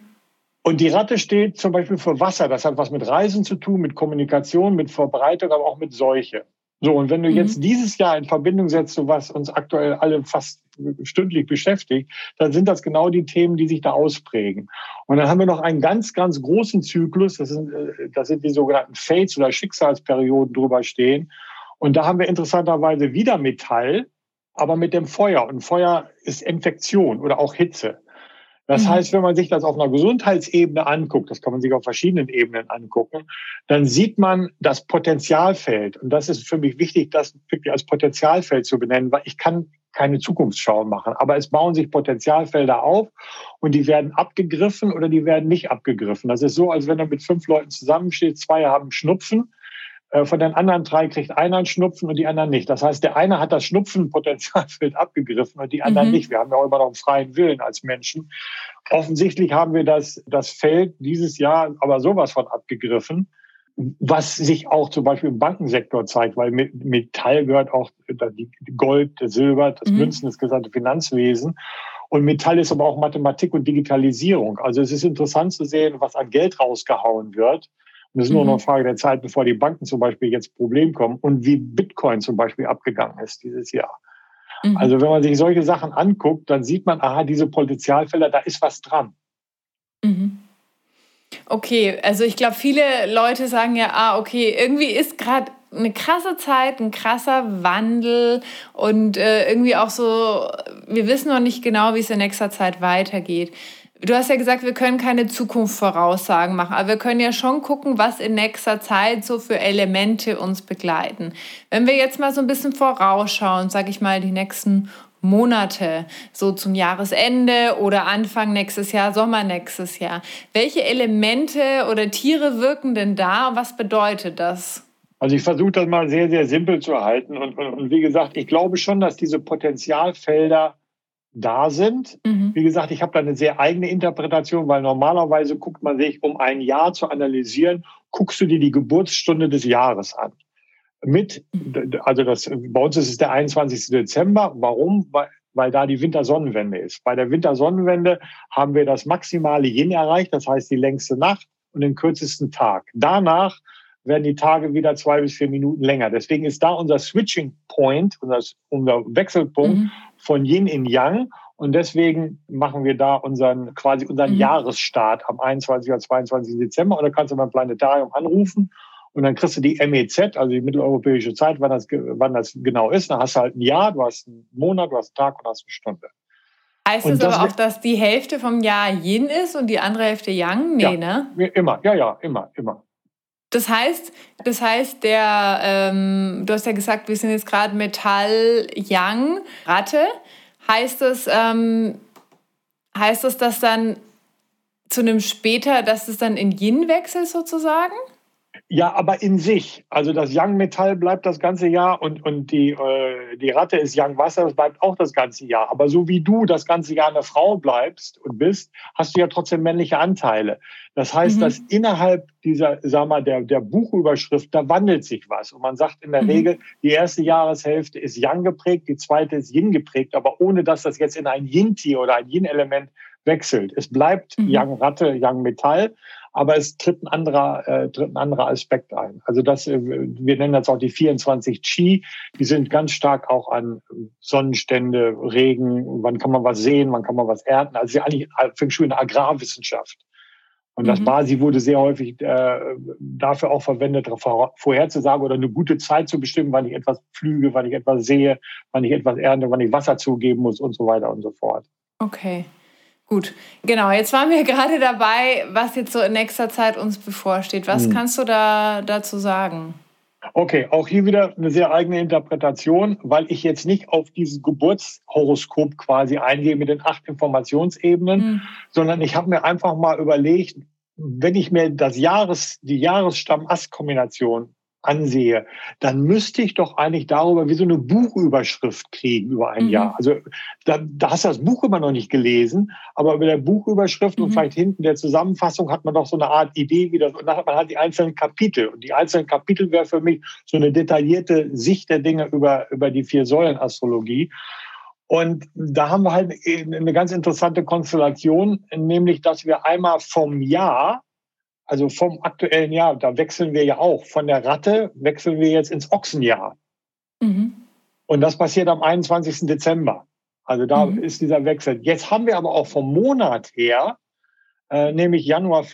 Und die Ratte steht zum Beispiel für Wasser. Das hat was mit Reisen zu tun, mit Kommunikation, mit Verbreitung, aber auch mit Seuche. So, und wenn du jetzt dieses Jahr in Verbindung setzt, so was uns aktuell alle fast stündlich beschäftigt, dann sind das genau die Themen, die sich da ausprägen. Und dann haben wir noch einen ganz, ganz großen Zyklus, das sind die sogenannten Fates oder Schicksalsperioden drüber stehen. Und da haben wir interessanterweise wieder Metall, aber mit dem Feuer. Und Feuer ist Infektion oder auch Hitze. Das heißt, wenn man sich das auf einer Gesundheitsebene anguckt, das kann man sich auf verschiedenen Ebenen angucken, dann sieht man das Potenzialfeld. Und das ist für mich wichtig, das wirklich als Potenzialfeld zu benennen, weil ich kann keine Zukunftsschau machen. Aber es bauen sich Potenzialfelder auf, und die werden abgegriffen oder die werden nicht abgegriffen. Das ist so, als wenn du mit 5 Leuten zusammenstehst, 2 haben Schnupfen. Von den anderen 3 kriegt einer einen Schnupfen und die anderen nicht. Das heißt, der eine hat das Schnupfenpotenzialfeld abgegriffen und die anderen nicht. Wir haben ja auch immer noch einen freien Willen als Menschen. Offensichtlich haben wir das Feld dieses Jahr aber sowas von abgegriffen, was sich auch zum Beispiel im Bankensektor zeigt, weil Metall gehört auch Gold, Silber, das Münzen, das gesamte Finanzwesen. Und Metall ist aber auch Mathematik und Digitalisierung. Also es ist interessant zu sehen, was an Geld rausgehauen wird. Und es ist nur noch eine Frage der Zeit, bevor die Banken zum Beispiel jetzt Problem kommen, und wie Bitcoin zum Beispiel abgegangen ist dieses Jahr. Also wenn man sich solche Sachen anguckt, dann sieht man, aha, diese Potenzialfelder, da ist was dran. Okay, also ich glaube, viele Leute sagen ja, okay, irgendwie ist gerade eine krasse Zeit, ein krasser Wandel und irgendwie auch so, wir wissen noch nicht genau, wie es in nächster Zeit weitergeht. Du hast ja gesagt, wir können keine Zukunftsvoraussagen machen, aber wir können ja schon gucken, was in nächster Zeit so für Elemente uns begleiten. Wenn wir jetzt mal so ein bisschen vorausschauen, sage ich mal, die nächsten Monate, so zum Jahresende oder Anfang nächstes Jahr, Sommer nächstes Jahr. Welche Elemente oder Tiere wirken denn da und was bedeutet das? Also ich versuche das mal sehr, sehr simpel zu halten. Und wie gesagt, ich glaube schon, dass diese Potenzialfelder da sind. Wie gesagt, ich habe da eine sehr eigene Interpretation, weil normalerweise guckt man sich, um ein Jahr zu analysieren, guckst du dir die Geburtsstunde des Jahres an. Bei uns ist es der 21. Dezember. Warum? Weil da die Wintersonnenwende ist. Bei der Wintersonnenwende haben wir das maximale Yin erreicht, das heißt die längste Nacht und den kürzesten Tag. Danach werden die Tage wieder 2 bis 4 Minuten länger. Deswegen ist da unser Switching Point, unser Wechselpunkt von Yin in Yang. Und deswegen machen wir da unseren Jahresstart am 21. oder 22. Dezember. Und da kannst du beim Planetarium anrufen und dann kriegst du die MEZ, also die mitteleuropäische Zeit, wann das genau ist. Dann hast du halt ein Jahr, du hast einen Monat, du hast einen Tag und hast eine Stunde. Heißt das aber auch, dass die Hälfte vom Jahr Yin ist und die andere Hälfte Yang? Nee, ja, ne? Immer. Das heißt, du hast ja gesagt, wir sind jetzt gerade Metall, Yang, Ratte. Heißt das, dass dann zu einem später, dass es dann in Yin wechselt sozusagen? Ja, aber in sich. Also das Yang-Metall bleibt das ganze Jahr und die Ratte ist Yang-Wasser, das bleibt auch das ganze Jahr. Aber so wie du das ganze Jahr eine Frau bleibst und bist, hast du ja trotzdem männliche Anteile. Das heißt, dass innerhalb dieser, der Buchüberschrift, da wandelt sich was. Und man sagt in der Regel, die erste Jahreshälfte ist Yang geprägt, die zweite ist Yin geprägt, aber ohne dass das jetzt in ein Yin-Tier oder ein Yin-Element wechselt. Es bleibt Yang-Ratte, Yang-Metall, aber es tritt ein anderer Aspekt ein. Also wir nennen das auch die 24 Qi, die sind ganz stark auch an Sonnenstände, Regen, wann kann man was sehen, wann kann man was ernten. Also eigentlich Feng Shui eine Agrarwissenschaft. Und das Basi wurde sehr häufig dafür auch verwendet, vorherzusagen oder eine gute Zeit zu bestimmen, wann ich etwas pflüge, wann ich etwas sehe, wann ich etwas ernte, wann ich Wasser zugeben muss und so weiter und so fort. Okay. Gut, genau. Jetzt waren wir gerade dabei, was jetzt so in nächster Zeit uns bevorsteht. Was kannst du dazu sagen? Okay, auch hier wieder eine sehr eigene Interpretation, weil ich jetzt nicht auf dieses Geburtshoroskop quasi eingehe mit den 8 Informationsebenen, sondern ich habe mir einfach mal überlegt, wenn ich mir die Jahressamm-Ast-Kombination ansehe, dann müsste ich doch eigentlich darüber wie so eine Buchüberschrift kriegen über ein Jahr. Also da hast du das Buch immer noch nicht gelesen, aber über der Buchüberschrift und vielleicht hinten der Zusammenfassung hat man doch so eine Art Idee, wie das, und dann hat man halt die einzelnen Kapitel. Und die einzelnen Kapitel wäre für mich so eine detaillierte Sicht der Dinge über die 4 Säulen Astrologie. Und da haben wir halt eine ganz interessante Konstellation, nämlich, dass wir einmal vom Jahr, also vom aktuellen Jahr, da wechseln wir ja auch. Von der Ratte wechseln wir jetzt ins Ochsenjahr. Und das passiert am 21. Dezember. Also da ist dieser Wechsel. Jetzt haben wir aber auch vom Monat her, nämlich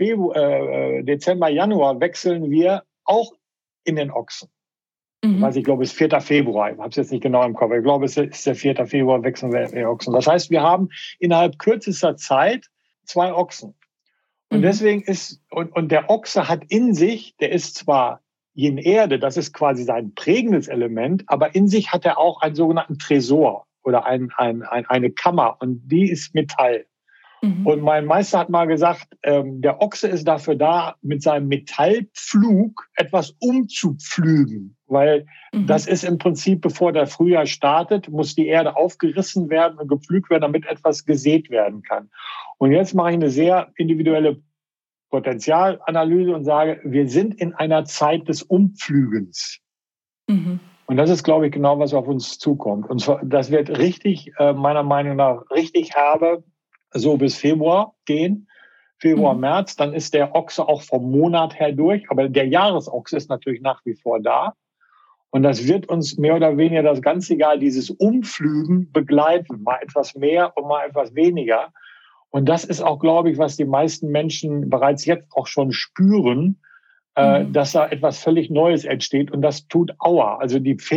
Dezember, Januar, wechseln wir auch in den Ochsen. Also ich glaube, es ist 4. Februar. Ich habe es jetzt nicht genau im Kopf. Ich glaube, es ist der 4. Februar, wechseln wir in den Ochsen. Das heißt, wir haben innerhalb kürzester Zeit 2 Ochsen. Und deswegen und der Ochse hat in sich, der ist zwar Yin Erde, das ist quasi sein prägendes Element, aber in sich hat er auch einen sogenannten Tresor oder eine Kammer und die ist Metall. Und mein Meister hat mal gesagt, der Ochse ist dafür da, mit seinem Metallpflug etwas umzupflügen, weil das ist im Prinzip, bevor der Frühjahr startet, muss die Erde aufgerissen werden und gepflügt werden, damit etwas gesät werden kann. Und jetzt mache ich eine sehr individuelle Potenzialanalyse und sage, wir sind in einer Zeit des Umpflügens. Und das ist, glaube ich, genau, was auf uns zukommt. Und zwar, das wird richtig, meiner Meinung nach, richtig herbe, so bis Februar gehen. Februar, März, dann ist der Ochse auch vom Monat her durch. Aber der Jahresochse ist natürlich nach wie vor da. Und das wird uns mehr oder weniger das ganze Jahr dieses Umflügen begleiten. Mal etwas mehr und mal etwas weniger. Und das ist auch, glaube ich, was die meisten Menschen bereits jetzt auch schon spüren, dass da etwas völlig Neues entsteht. Und das tut Aua. Also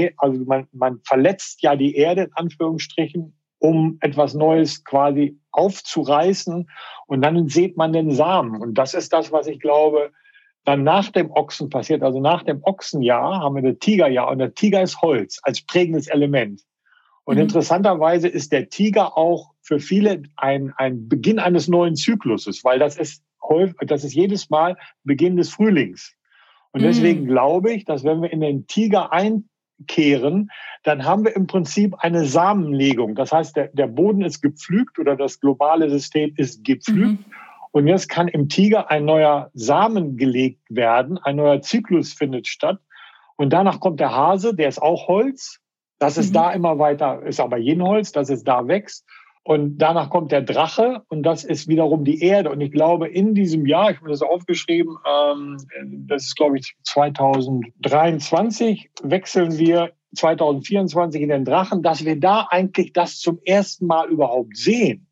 man verletzt ja die Erde, in Anführungsstrichen, um etwas Neues quasi aufzureißen. Und dann sieht man den Samen. Und das ist das, was ich glaube, dann nach dem Ochsen passiert. Also nach dem Ochsenjahr haben wir das Tigerjahr. Und der Tiger ist Holz als prägendes Element. Und interessanterweise ist der Tiger auch für viele ein Beginn eines neuen Zykluses, weil das ist jedes Mal Beginn des Frühlings. Und deswegen glaube ich, dass wenn wir in den Tiger einkehren, dann haben wir im Prinzip eine Samenlegung. Das heißt, der Boden ist gepflügt oder das globale System ist gepflügt. Und jetzt kann im Tiger ein neuer Samen gelegt werden, ein neuer Zyklus findet statt. Und danach kommt der Hase, der ist auch Holz. Das ist da immer weiter, ist aber Yin-Holz, dass es da wächst. Und danach kommt der Drache und das ist wiederum die Erde. Und ich glaube, in diesem Jahr, ich habe das aufgeschrieben, das ist, glaube ich, 2023, wechseln wir 2024 in den Drachen, dass wir da eigentlich das zum ersten Mal überhaupt sehen,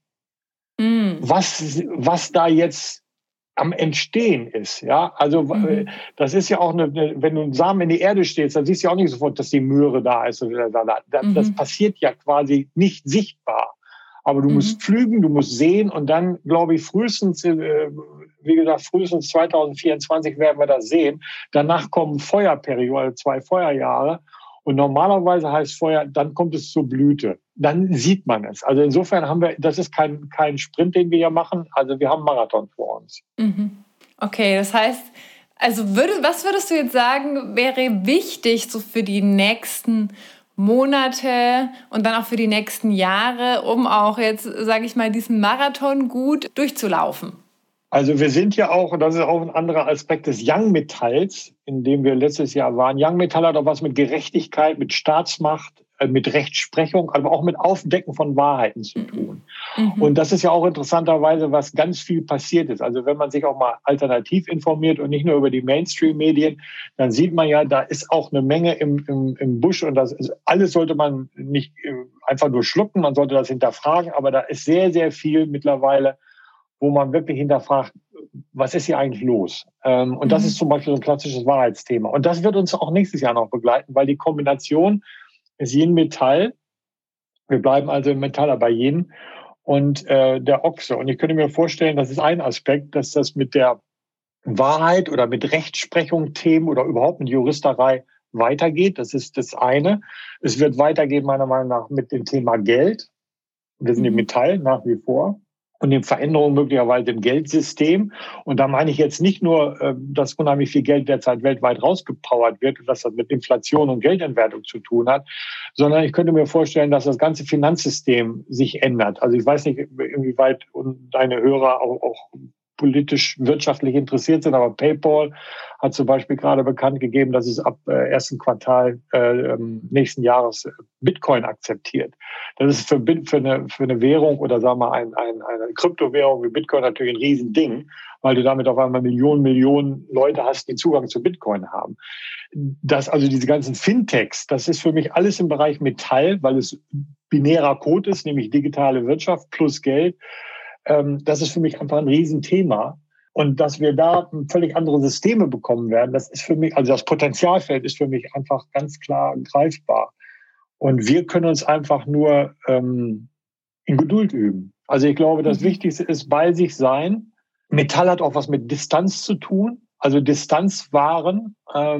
was da jetzt am Entstehen ist. Ja, also das ist ja auch wenn du einen Samen in die Erde stellst, dann siehst du ja auch nicht sofort, dass die Möhre da ist. Das passiert ja quasi nicht sichtbar. Aber du musst pflügen, du musst sehen und dann, glaube ich, frühestens 2024 werden wir das sehen. Danach kommen Feuerperioden, 2 Feuerjahre. Und normalerweise heißt Feuer, dann kommt es zur Blüte. Dann sieht man es. Also insofern das ist kein Sprint, den wir hier machen. Also wir haben einen Marathon vor uns. Okay, das heißt, also was würdest du jetzt sagen, wäre wichtig so für die nächsten Monate und dann auch für die nächsten Jahre, um auch jetzt, sage ich mal, diesen Marathon gut durchzulaufen? Also wir sind ja auch, und das ist auch ein anderer Aspekt des Young Metalls, in dem wir letztes Jahr waren. Young Metall hat auch was mit Gerechtigkeit, mit Staatsmacht, mit Rechtsprechung, aber auch mit Aufdecken von Wahrheiten zu tun. Und das ist ja auch interessanterweise, was ganz viel passiert ist. Also wenn man sich auch mal alternativ informiert und nicht nur über die Mainstream-Medien, dann sieht man ja, da ist auch eine Menge im Busch und alles sollte man nicht einfach nur schlucken, man sollte das hinterfragen, aber da ist sehr, sehr viel mittlerweile, wo man wirklich hinterfragt, was ist hier eigentlich los? Und das ist zum Beispiel ein klassisches Wahrheitsthema. Und das wird uns auch nächstes Jahr noch begleiten, weil die Kombination ist Yin Metall. Wir bleiben also im Metaller bei Yin und der Ochse. Und ich könnte mir vorstellen, das ist ein Aspekt, dass das mit der Wahrheit oder mit Rechtsprechung, Themen oder überhaupt mit Juristerei weitergeht. Das ist das eine. Es wird weitergehen, meiner Meinung nach, mit dem Thema Geld. Wir sind im Metall nach wie vor. Und den Veränderungen möglicherweise im Geldsystem. Und da meine ich jetzt nicht nur, dass unheimlich viel Geld derzeit weltweit rausgepowert wird und dass das mit Inflation und Geldentwertung zu tun hat, sondern ich könnte mir vorstellen, dass das ganze Finanzsystem sich ändert. Also ich weiß nicht, inwieweit deine Hörer auch politisch, wirtschaftlich interessiert sind, aber PayPal hat zum Beispiel gerade bekannt gegeben, dass es ab ersten Quartal nächsten Jahres Bitcoin akzeptiert. Das ist für eine Währung oder sagen wir mal eine Kryptowährung wie Bitcoin natürlich ein Riesending, weil du damit auf einmal Millionen Leute hast, die Zugang zu Bitcoin haben. Also diese ganzen Fintechs, das ist für mich alles im Bereich Metall, weil es binärer Code ist, nämlich digitale Wirtschaft plus Geld. Das ist für mich einfach ein Riesenthema. Und dass wir da völlig andere Systeme bekommen werden, das ist für mich, also das Potenzialfeld ist für mich einfach ganz klar greifbar. Und wir können uns einfach nur in Geduld üben. Also ich glaube, das Wichtigste ist bei sich sein. Metall hat auch was mit Distanz zu tun. Also Distanz wahren,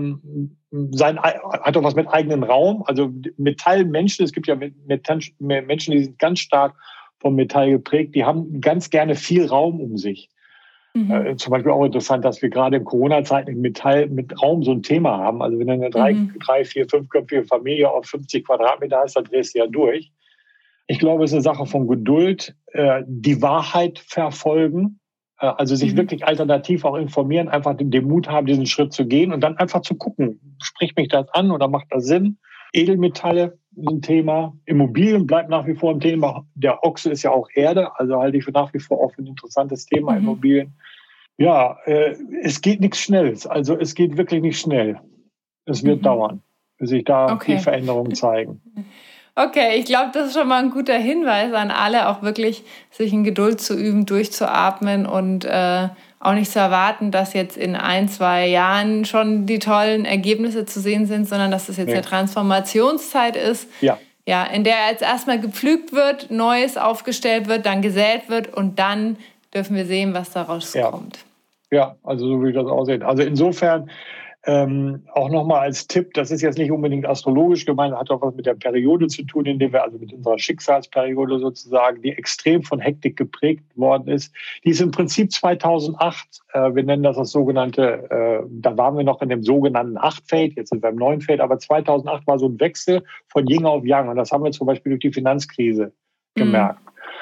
hat auch was mit eigenem Raum. Also Metallmenschen, es gibt ja Menschen, die sind ganz stark vom Metall geprägt, die haben ganz gerne viel Raum um sich. Zum Beispiel auch interessant, dass wir gerade in Corona-Zeiten im Metall mit Raum so ein Thema haben. Also wenn du eine 3, 4, 5-köpfige Familie auf 50 Quadratmeter hast, dann drehst du ja durch. Ich glaube, es ist eine Sache von Geduld, die Wahrheit verfolgen, also sich wirklich alternativ auch informieren, einfach den Mut haben, diesen Schritt zu gehen und dann einfach zu gucken, spricht mich das an oder macht das Sinn? Edelmetalle sind ein Thema. Immobilien bleibt nach wie vor ein Thema. Der Ochse ist ja auch Erde, also halte ich für nach wie vor auch ein interessantes Thema, Immobilien. Ja, es geht nichts Schnelles. Also es geht wirklich nicht schnell. Es wird dauern, bis sich da die Veränderungen zeigen. Okay, ich glaube, das ist schon mal ein guter Hinweis an alle, auch wirklich sich in Geduld zu üben, durchzuatmen und auch nicht zu erwarten, dass jetzt in 1-2 Jahren schon die tollen Ergebnisse zu sehen sind, sondern dass das jetzt eine Transformationszeit ist, in der jetzt erstmal gepflügt wird, Neues aufgestellt wird, dann gesät wird und dann dürfen wir sehen, was daraus kommt. Ja, also so will ich das aussehen. Also insofern auch nochmal als Tipp, das ist jetzt nicht unbedingt astrologisch gemeint, hat auch was mit der Periode zu tun, in der wir, also mit unserer Schicksalsperiode sozusagen, die extrem von Hektik geprägt worden ist. Die ist im Prinzip 2008, wir nennen das sogenannte, da waren wir noch in dem sogenannten 8-Fade, jetzt sind wir im 9-Fade, aber 2008 war so ein Wechsel von Yin auf Yang und das haben wir zum Beispiel durch die Finanzkrise gemerkt.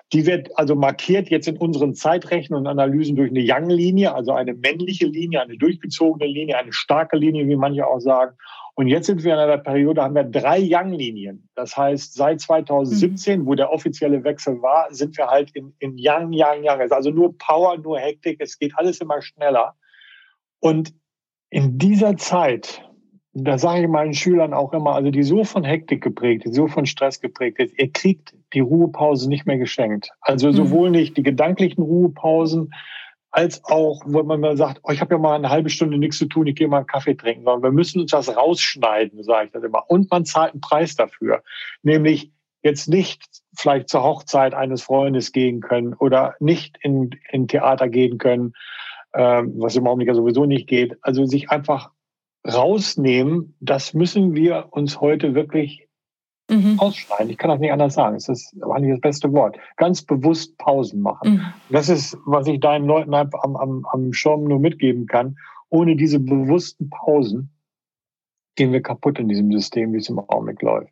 Die wird also markiert jetzt in unseren Zeitrechnungen und Analysen durch eine Yang-Linie, also eine männliche Linie, eine durchgezogene Linie, eine starke Linie, wie manche auch sagen. Und jetzt sind wir in einer Periode, haben wir 3 Yang-Linien. Das heißt, seit 2017, wo der offizielle Wechsel war, sind wir halt in Yang, Yang, Yang. Also nur Power, nur Hektik. Es geht alles immer schneller. Und in dieser Zeit, da sage ich meinen Schülern auch immer, also die so von Hektik geprägt ist, so von Stress geprägt ist, ihr kriegt die Ruhepause nicht mehr geschenkt. Also sowohl nicht die gedanklichen Ruhepausen, als auch, wo man mal sagt, ich habe ja mal eine halbe Stunde nichts zu tun, ich gehe mal einen Kaffee trinken. Sondern wir müssen uns das rausschneiden, sage ich das immer. Und man zahlt einen Preis dafür. Nämlich jetzt nicht vielleicht zur Hochzeit eines Freundes gehen können oder nicht in Theater gehen können, was im Augenblick ja sowieso nicht geht. Also sich einfach rausnehmen, das müssen wir uns heute wirklich ausschneiden. Ich kann das nicht anders sagen. Das ist eigentlich das beste Wort. Ganz bewusst Pausen machen. Das ist, was ich deinen Leuten am Schirm nur mitgeben kann. Ohne diese bewussten Pausen gehen wir kaputt in diesem System, wie es im Augenblick läuft.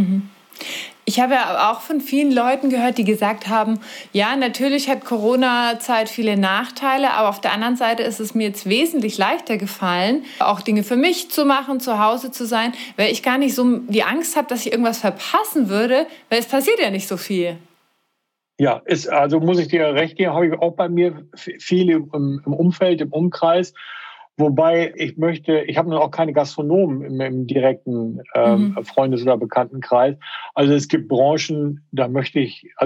Ich habe ja auch von vielen Leuten gehört, die gesagt haben, ja, natürlich hat Corona-Zeit viele Nachteile, aber auf der anderen Seite ist es mir jetzt wesentlich leichter gefallen, auch Dinge für mich zu machen, zu Hause zu sein, weil ich gar nicht so die Angst habe, dass ich irgendwas verpassen würde, weil es passiert ja nicht so viel. Ja, also muss ich dir recht geben, habe ich auch bei mir viele im Umfeld, im Umkreis. Wobei ich habe nun auch keine Gastronomen im direkten Freundes- oder Bekanntenkreis. Also es gibt Branchen, da möchte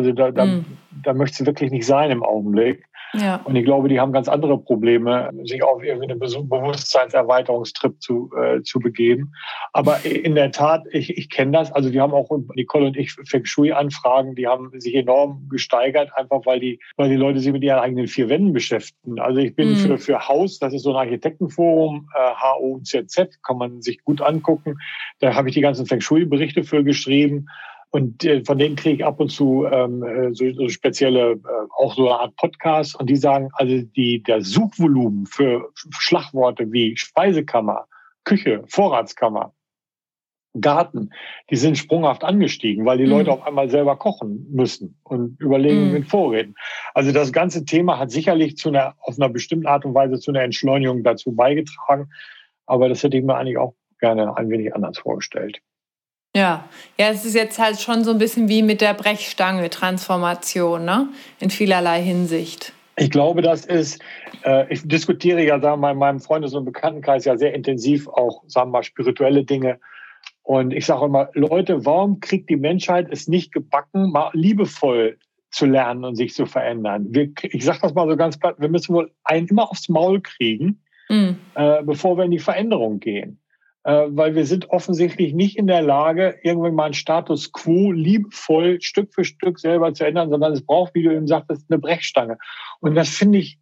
möchte es wirklich nicht sein im Augenblick. Ja. Und ich glaube, die haben ganz andere Probleme, sich auf irgendwie einen Bewusstseinserweiterungstrip zu begeben. Aber in der Tat, ich kenne das. Also wir haben auch, Nicole und ich, Feng Shui-Anfragen, die haben sich enorm gesteigert, einfach weil die Leute sich mit ihren eigenen 4 Wänden beschäftigen. Also ich bin für Haus, das ist so ein Architektenforum, HOZZ, kann man sich gut angucken. Da habe ich die ganzen Feng Shui-Berichte für geschrieben. Und von denen kriege ich ab und zu so spezielle, auch so eine Art Podcast. Und die sagen, also der Suchvolumen für Schlagworte wie Speisekammer, Küche, Vorratskammer, Garten, die sind sprunghaft angestiegen, weil die Leute auf einmal selber kochen müssen und überlegen mit Vorräten. Also das ganze Thema hat sicherlich auf einer bestimmten Art und Weise zu einer Entschleunigung dazu beigetragen. Aber das hätte ich mir eigentlich auch gerne ein wenig anders vorgestellt. Ja, es ist jetzt halt schon so ein bisschen wie mit der Brechstange, Transformation, ne? In vielerlei Hinsicht. Ich glaube, ich diskutiere ja, sagen wir mal, in meinem Freundes- und Bekanntenkreis ja sehr intensiv auch, sagen wir mal, spirituelle Dinge. Und ich sage immer, Leute, warum kriegt die Menschheit es nicht gebacken, mal liebevoll zu lernen und sich zu verändern? Ich sage das mal so ganz platt, wir müssen wohl einen immer aufs Maul kriegen, bevor wir in die Veränderung gehen. Weil wir sind offensichtlich nicht in der Lage, irgendwann mal einen Status quo liebevoll Stück für Stück selber zu ändern, sondern es braucht, wie du eben sagtest, eine Brechstange. Und das finde ich,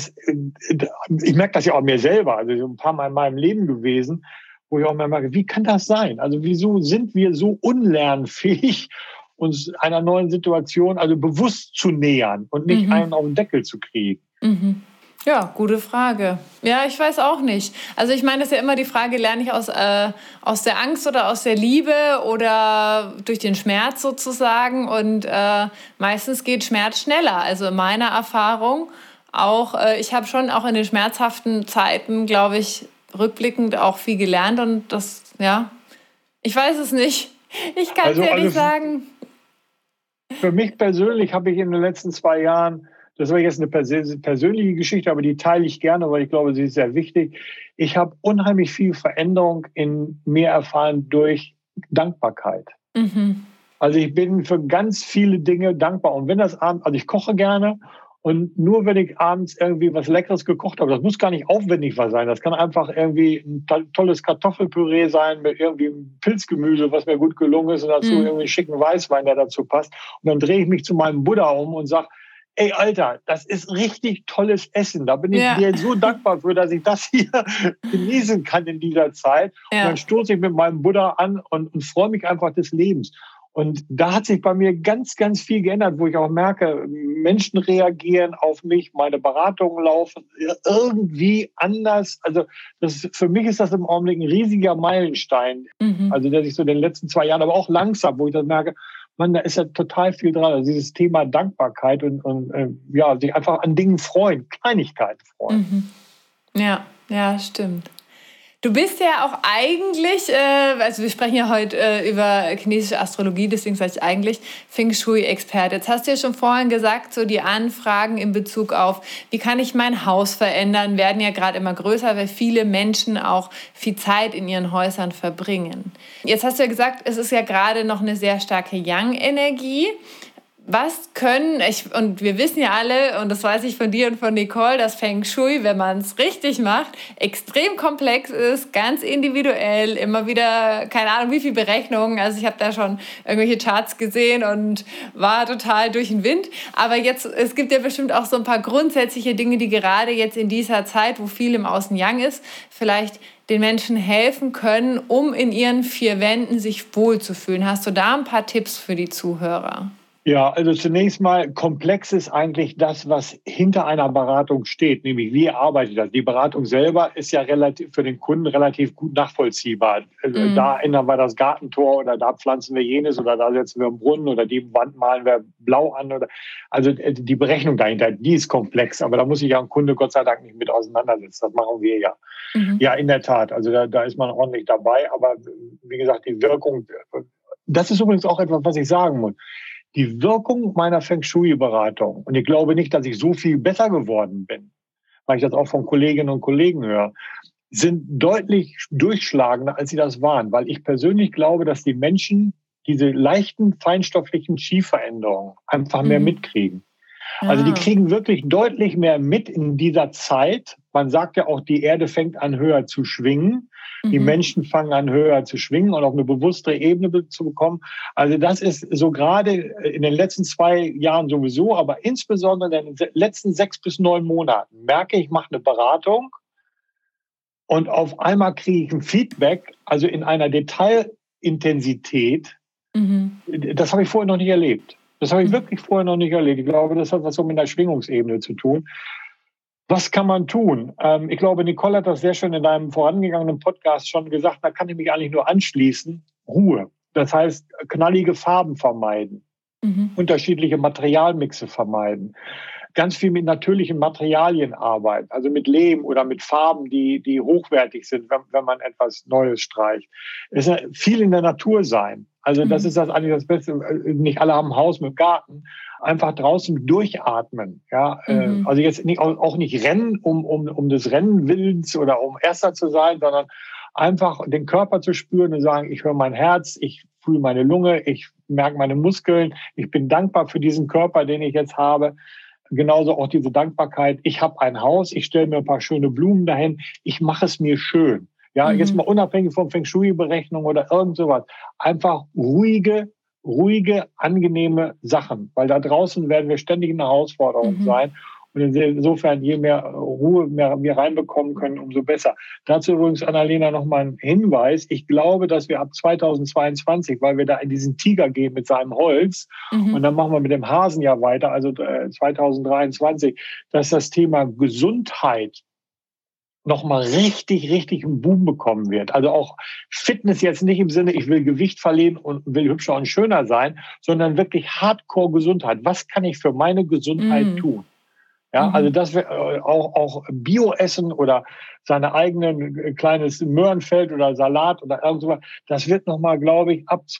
ich merke das ja auch an mir selber, also ein paar Mal in meinem Leben gewesen, wo ich auch mal merke, wie kann das sein? Also wieso sind wir so unlernfähig, uns einer neuen Situation also bewusst zu nähern und nicht einen auf den Deckel zu kriegen? Ja, gute Frage. Ja, ich weiß auch nicht. Also ich meine, das ist ja immer die Frage, lerne ich aus der Angst oder aus der Liebe oder durch den Schmerz sozusagen? Und meistens geht Schmerz schneller. Also in meiner Erfahrung auch, ich habe schon auch in den schmerzhaften Zeiten, glaube ich, rückblickend auch viel gelernt. Und das, ja, ich weiß es nicht. Ich kann es nicht sagen. Für mich persönlich habe ich in den letzten 2 Jahren, das war jetzt eine persönliche Geschichte, aber die teile ich gerne, weil ich glaube, sie ist sehr wichtig. Ich habe unheimlich viel Veränderung in mir erfahren durch Dankbarkeit. Also ich bin für ganz viele Dinge dankbar. Und wenn das abends, also ich koche gerne und nur wenn ich abends irgendwie was Leckeres gekocht habe, das muss gar nicht aufwendig was sein. Das kann einfach irgendwie ein tolles Kartoffelpüree sein mit irgendwie einem Pilzgemüse, was mir gut gelungen ist und dazu irgendwie einen schicken Weißwein, der dazu passt. Und dann drehe ich mich zu meinem Buddha um und sage, ey, Alter, das ist richtig tolles Essen. Da bin ich dir so dankbar für, dass ich das hier genießen kann in dieser Zeit. Und dann stoße ich mit meinem Buddha an und freue mich einfach des Lebens. Und da hat sich bei mir ganz, ganz viel geändert, wo ich auch merke, Menschen reagieren auf mich, meine Beratungen laufen irgendwie anders. Also für mich ist das im Augenblick ein riesiger Meilenstein. Also der sich so in den letzten 2 Jahren, aber auch langsam, wo ich das merke, Man, da ist ja total viel dran. Also dieses Thema Dankbarkeit und sich einfach an Dingen freuen, Kleinigkeiten freuen. Ja, stimmt. Du bist ja auch eigentlich, also wir sprechen ja heute über chinesische Astrologie, deswegen sage ich eigentlich Feng Shui-Experte. Jetzt hast du ja schon vorhin gesagt, so die Anfragen in Bezug auf, wie kann ich mein Haus verändern, werden ja gerade immer größer, weil viele Menschen auch viel Zeit in ihren Häusern verbringen. Jetzt hast du ja gesagt, es ist ja gerade noch eine sehr starke Yang-Energie. Was und wir wissen ja alle, und das weiß ich von dir und von Nicole, dass Feng Shui, wenn man es richtig macht, extrem komplex ist, ganz individuell, immer wieder, keine Ahnung, wie viele Berechnungen. Also ich habe da schon irgendwelche Charts gesehen und war total durch den Wind. Aber jetzt, es gibt ja bestimmt auch so ein paar grundsätzliche Dinge, die gerade jetzt in dieser Zeit, wo viel im Außen Yang ist, vielleicht den Menschen helfen können, um in ihren vier Wänden sich wohlzufühlen. Hast du da ein paar Tipps für die Zuhörer? Ja, also zunächst mal, komplex ist eigentlich das, was hinter einer Beratung steht, nämlich wie arbeitet das. Die Beratung selber ist ja relativ für den Kunden relativ gut nachvollziehbar. Also da ändern wir das Gartentor oder da pflanzen wir jenes oder da setzen wir einen Brunnen oder die Wand malen wir blau an. Also die Berechnung dahinter, die ist komplex, aber da muss sich ja ein Kunde Gott sei Dank nicht mit auseinandersetzen. Das machen wir ja. Ja, in der Tat. Also da ist man ordentlich dabei, aber wie gesagt, die Wirkung, das ist übrigens auch etwas, was ich sagen muss. Die Wirkung meiner Feng Shui-Beratung, und ich glaube nicht, dass ich so viel besser geworden bin, weil ich das auch von Kolleginnen und Kollegen höre, sind deutlich durchschlagender, als sie das waren. Weil ich persönlich glaube, dass die Menschen diese leichten feinstofflichen Chi-Veränderungen einfach mehr mitkriegen. Also die kriegen wirklich deutlich mehr mit in dieser Zeit. Man sagt ja auch, die Erde fängt an höher zu schwingen. Die Menschen fangen an höher zu schwingen und auf eine bewusstere Ebene zu bekommen. Also das ist so gerade in den letzten 2 Jahren sowieso, aber insbesondere in den letzten 6 bis 9 Monaten merke ich mache eine Beratung und auf einmal kriege ich ein Feedback, also in einer Detailintensität. Das habe ich vorher noch nicht erlebt. Das habe ich wirklich vorher noch nicht erlebt. Ich glaube, das hat was so mit der Schwingungsebene zu tun. Was kann man tun? Ich glaube, Nicole hat das sehr schön in deinem vorangegangenen Podcast schon gesagt, da kann ich mich eigentlich nur anschließen. Ruhe. Das heißt, knallige Farben vermeiden, unterschiedliche Materialmixe vermeiden, ganz viel mit natürlichen Materialien arbeiten, also mit Lehm oder mit Farben, die hochwertig sind, wenn man etwas Neues streicht. Es ist viel in der Natur sein. Also das ist das eigentlich das Beste. Nicht alle haben ein Haus mit Garten. Einfach draußen durchatmen. Ja, also jetzt auch nicht rennen, um des Rennenwillens oder um Erster zu sein, sondern einfach den Körper zu spüren und sagen, ich höre mein Herz, ich fühle meine Lunge, ich merke meine Muskeln, ich bin dankbar für diesen Körper, den ich jetzt habe. Genauso auch diese Dankbarkeit. Ich habe ein Haus, ich stelle mir ein paar schöne Blumen dahin, ich mache es mir schön. Ja, jetzt mal unabhängig von Feng Shui-Berechnung oder irgend sowas. Einfach ruhige, angenehme Sachen. Weil da draußen werden wir ständig in einer Herausforderung sein. Und insofern, je mehr Ruhe wir reinbekommen können, umso besser. Dazu übrigens, Annalena, nochmal ein Hinweis. Ich glaube, dass wir ab 2022, weil wir da in diesen Tiger gehen mit seinem Holz, und dann machen wir mit dem Hasen ja weiter, also 2023, dass das Thema Gesundheit nochmal richtig einen Boom bekommen wird. Also auch Fitness jetzt nicht im Sinne, ich will Gewicht verlieren und will hübscher und schöner sein, sondern wirklich Hardcore-Gesundheit. Was kann ich für meine Gesundheit tun? Ja, also das auch Bio-Essen oder seine eigenen kleines Möhrenfeld oder Salat oder irgendwas. Das wird nochmal, glaube ich, ab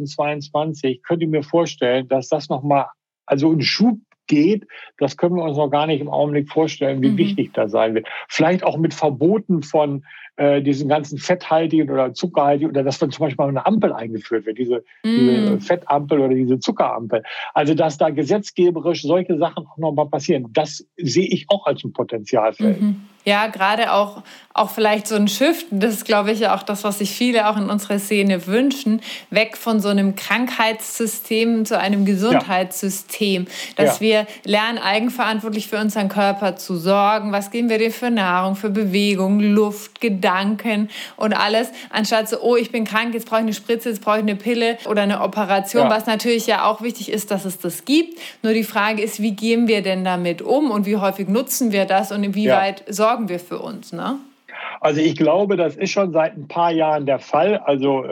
2022, könnt ihr mir vorstellen, dass das nochmal, also ein Schub geht, das können wir uns noch gar nicht im Augenblick vorstellen, wie wichtig das sein wird. Vielleicht auch mit Verboten von diesen ganzen fetthaltigen oder zuckerhaltigen, oder dass dann zum Beispiel mal eine Ampel eingeführt wird, diese Fettampel oder diese Zuckerampel. Also dass da gesetzgeberisch solche Sachen auch noch mal passieren, das sehe ich auch als ein Potenzialfeld. Ja, gerade auch vielleicht so ein Shift, das ist, glaube ich, ja auch das, was sich viele auch in unserer Szene wünschen, weg von so einem Krankheitssystem zu einem Gesundheitssystem, dass wir lernen, eigenverantwortlich für unseren Körper zu sorgen. Was geben wir dir für Nahrung, für Bewegung, Luft, Gedanken und alles, anstatt so, oh, ich bin krank, jetzt brauche ich eine Spritze, jetzt brauche ich eine Pille oder eine Operation, was natürlich ja auch wichtig ist, dass es das gibt. Nur die Frage ist, wie gehen wir denn damit um und wie häufig nutzen wir das und inwieweit sorgen wir für uns, ne? Also ich glaube, das ist schon seit ein paar Jahren der Fall. Also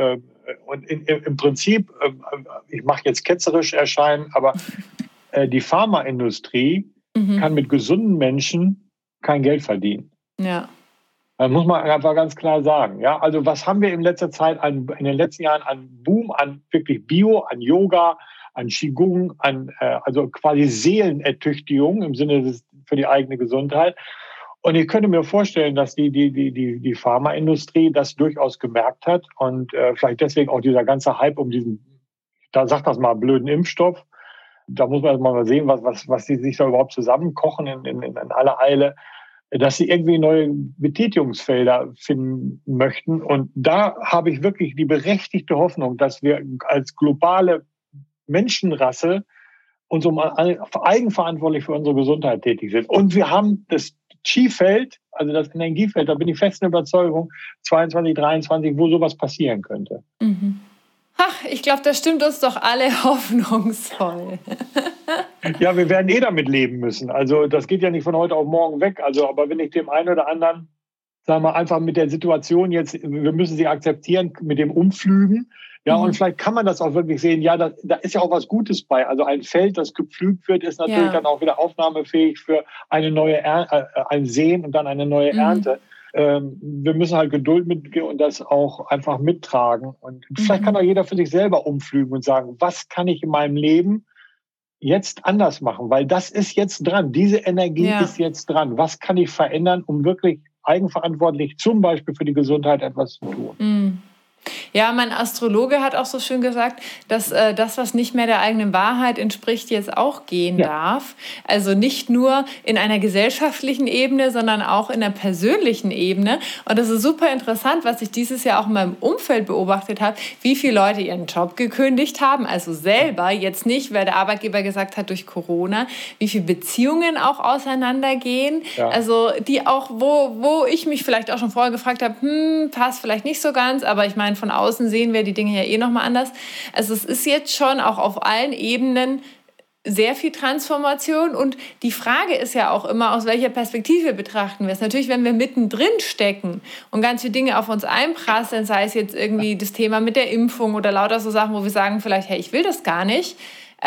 Und im Prinzip, ich mache jetzt ketzerisch erscheinen, aber die Pharmaindustrie kann mit gesunden Menschen kein Geld verdienen. Ja. Das muss man einfach ganz klar sagen. Ja, also was haben wir in letzter Zeit in den letzten Jahren an Boom, an wirklich Bio, an Yoga, an Qigong, also quasi Seelenertüchtigung im Sinne für die eigene Gesundheit. Und ich könnte mir vorstellen, dass die Pharmaindustrie das durchaus gemerkt hat und vielleicht deswegen auch dieser ganze Hype um diesen, da sagt das mal, blöden Impfstoff. Da muss man mal sehen, was die sich da überhaupt zusammenkochen in aller Eile, dass sie irgendwie neue Betätigungsfelder finden möchten. Und da habe ich wirklich die berechtigte Hoffnung, dass wir als globale Menschenrasse uns eigenverantwortlich für unsere Gesundheit tätig sind. Und wir haben das Qi-Feld, also das Energiefeld, da bin ich festen Überzeugung, 22, 23, wo sowas passieren könnte. Mhm. Ach, ich glaube, das stimmt uns doch alle hoffnungsvoll. Ja, wir werden damit leben müssen. Also das geht ja nicht von heute auf morgen weg. Also, aber wenn ich dem einen oder anderen, sagen wir einfach mit der Situation jetzt, wir müssen sie akzeptieren, mit dem Umflügen. Ja, und vielleicht kann man das auch wirklich sehen. Ja, da ist ja auch was Gutes bei. Also ein Feld, das gepflügt wird, ist natürlich dann auch wieder aufnahmefähig für eine neue ein Sehen und dann eine neue Ernte. Wir müssen halt Geduld mitgehen und das auch einfach mittragen. Und vielleicht kann auch jeder für sich selber umflügen und sagen, was kann ich in meinem Leben jetzt anders machen? Weil das ist jetzt dran. Diese Energie ist jetzt dran. Was kann ich verändern, um wirklich eigenverantwortlich zum Beispiel für die Gesundheit etwas zu tun? Ja, mein Astrologe hat auch so schön gesagt, dass das, was nicht mehr der eigenen Wahrheit entspricht, jetzt auch gehen darf. Also nicht nur in einer gesellschaftlichen Ebene, sondern auch in einer persönlichen Ebene. Und das ist super interessant, was ich dieses Jahr auch in meinem Umfeld beobachtet habe, wie viele Leute ihren Job gekündigt haben, also selber, jetzt nicht, weil der Arbeitgeber gesagt hat, durch Corona, wie viele Beziehungen auch auseinandergehen. Ja. Also die auch, wo ich mich vielleicht auch schon vorher gefragt habe, passt vielleicht nicht so ganz, aber ich meine, von außen sehen wir die Dinge ja eh nochmal anders. Also es ist jetzt schon auch auf allen Ebenen sehr viel Transformation und die Frage ist ja auch immer, aus welcher Perspektive betrachten wir es. Natürlich, wenn wir mittendrin stecken und ganz viele Dinge auf uns einprasseln, sei es jetzt irgendwie das Thema mit der Impfung oder lauter so Sachen, wo wir sagen vielleicht, hey, ich will das gar nicht,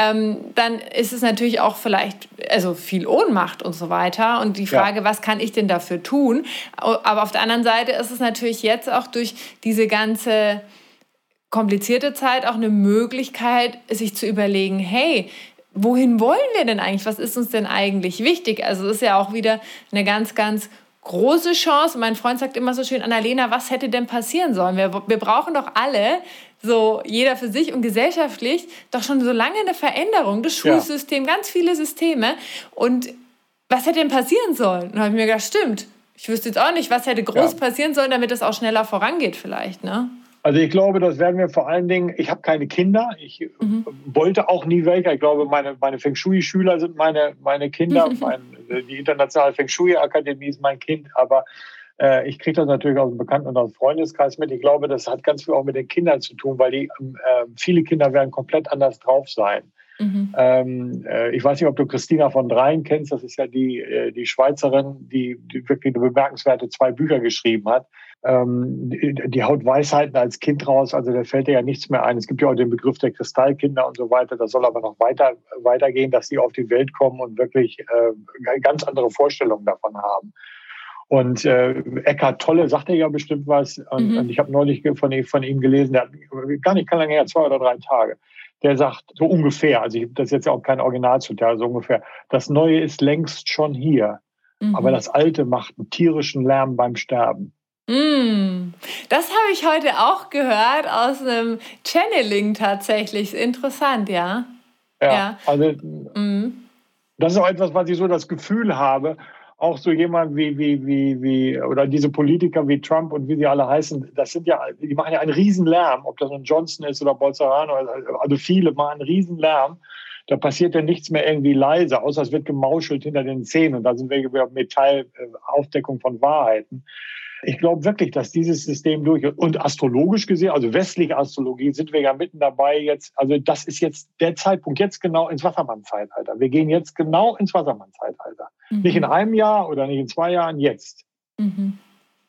dann ist es natürlich auch vielleicht viel Ohnmacht und so weiter. Und die Frage, was kann ich denn dafür tun? Aber auf der anderen Seite ist es natürlich jetzt auch durch diese ganze komplizierte Zeit auch eine Möglichkeit, sich zu überlegen, hey, wohin wollen wir denn eigentlich? Was ist uns denn eigentlich wichtig? Also es ist ja auch wieder eine ganz, ganz große Chance. Mein Freund sagt immer so schön, Annalena, was hätte denn passieren sollen? Wir brauchen doch alle, so jeder für sich und gesellschaftlich, doch schon so lange eine Veränderung. Das Schulsystem, ganz viele Systeme. Und was hätte denn passieren sollen? Und dann habe ich mir gedacht, stimmt. Ich wüsste jetzt auch nicht, was hätte groß passieren sollen, damit es auch schneller vorangeht vielleicht, ne? Also ich glaube, das werden wir vor allen Dingen, ich habe keine Kinder, ich wollte auch nie welche. Ich glaube, meine Feng Shui-Schüler sind meine Kinder, die Internationale Feng Shui-Akademie ist mein Kind, aber ich kriege das natürlich aus dem Bekannten- und aus dem Freundeskreis mit. Ich glaube, das hat ganz viel auch mit den Kindern zu tun, weil viele Kinder werden komplett anders drauf sein. Ich weiß nicht, ob du Christina von Dreien kennst, das ist ja die Schweizerin, die wirklich eine bemerkenswerte 2 Bücher geschrieben hat. Die haut Weisheiten als Kind raus, also da fällt dir ja nichts mehr ein. Es gibt ja auch den Begriff der Kristallkinder und so weiter. Das soll aber noch weitergehen, dass sie auf die Welt kommen und wirklich ganz andere Vorstellungen davon haben. Und Eckhart Tolle sagte ja bestimmt was. Und ich habe neulich von ihm gelesen, der hat gar nicht lange her, 2 oder 3 Tage. Der sagt so ungefähr, also das ist jetzt ja auch kein Originalzitat, so ungefähr, das Neue ist längst schon hier, aber das Alte macht einen tierischen Lärm beim Sterben. Das habe ich heute auch gehört aus einem Channeling tatsächlich. Interessant, ja. Ja. Also das ist auch etwas, was ich so das Gefühl habe, auch so jemand wie oder diese Politiker wie Trump und wie sie alle heißen, die machen ja einen riesen Lärm, ob das nun Johnson ist oder Bolsonaro, also viele machen einen riesen Lärm. Da passiert ja nichts mehr irgendwie leise, außer es wird gemauschelt hinter den Szenen und da sind wir über Metallaufdeckung von Wahrheiten. Ich glaube wirklich, dass dieses System und astrologisch gesehen, also westliche Astrologie, sind wir ja mitten dabei jetzt, also das ist jetzt der Zeitpunkt, jetzt genau ins Wassermann-Zeitalter. Wir gehen jetzt genau ins Wassermann-Zeitalter. Nicht in einem Jahr oder nicht in 2 Jahren, jetzt.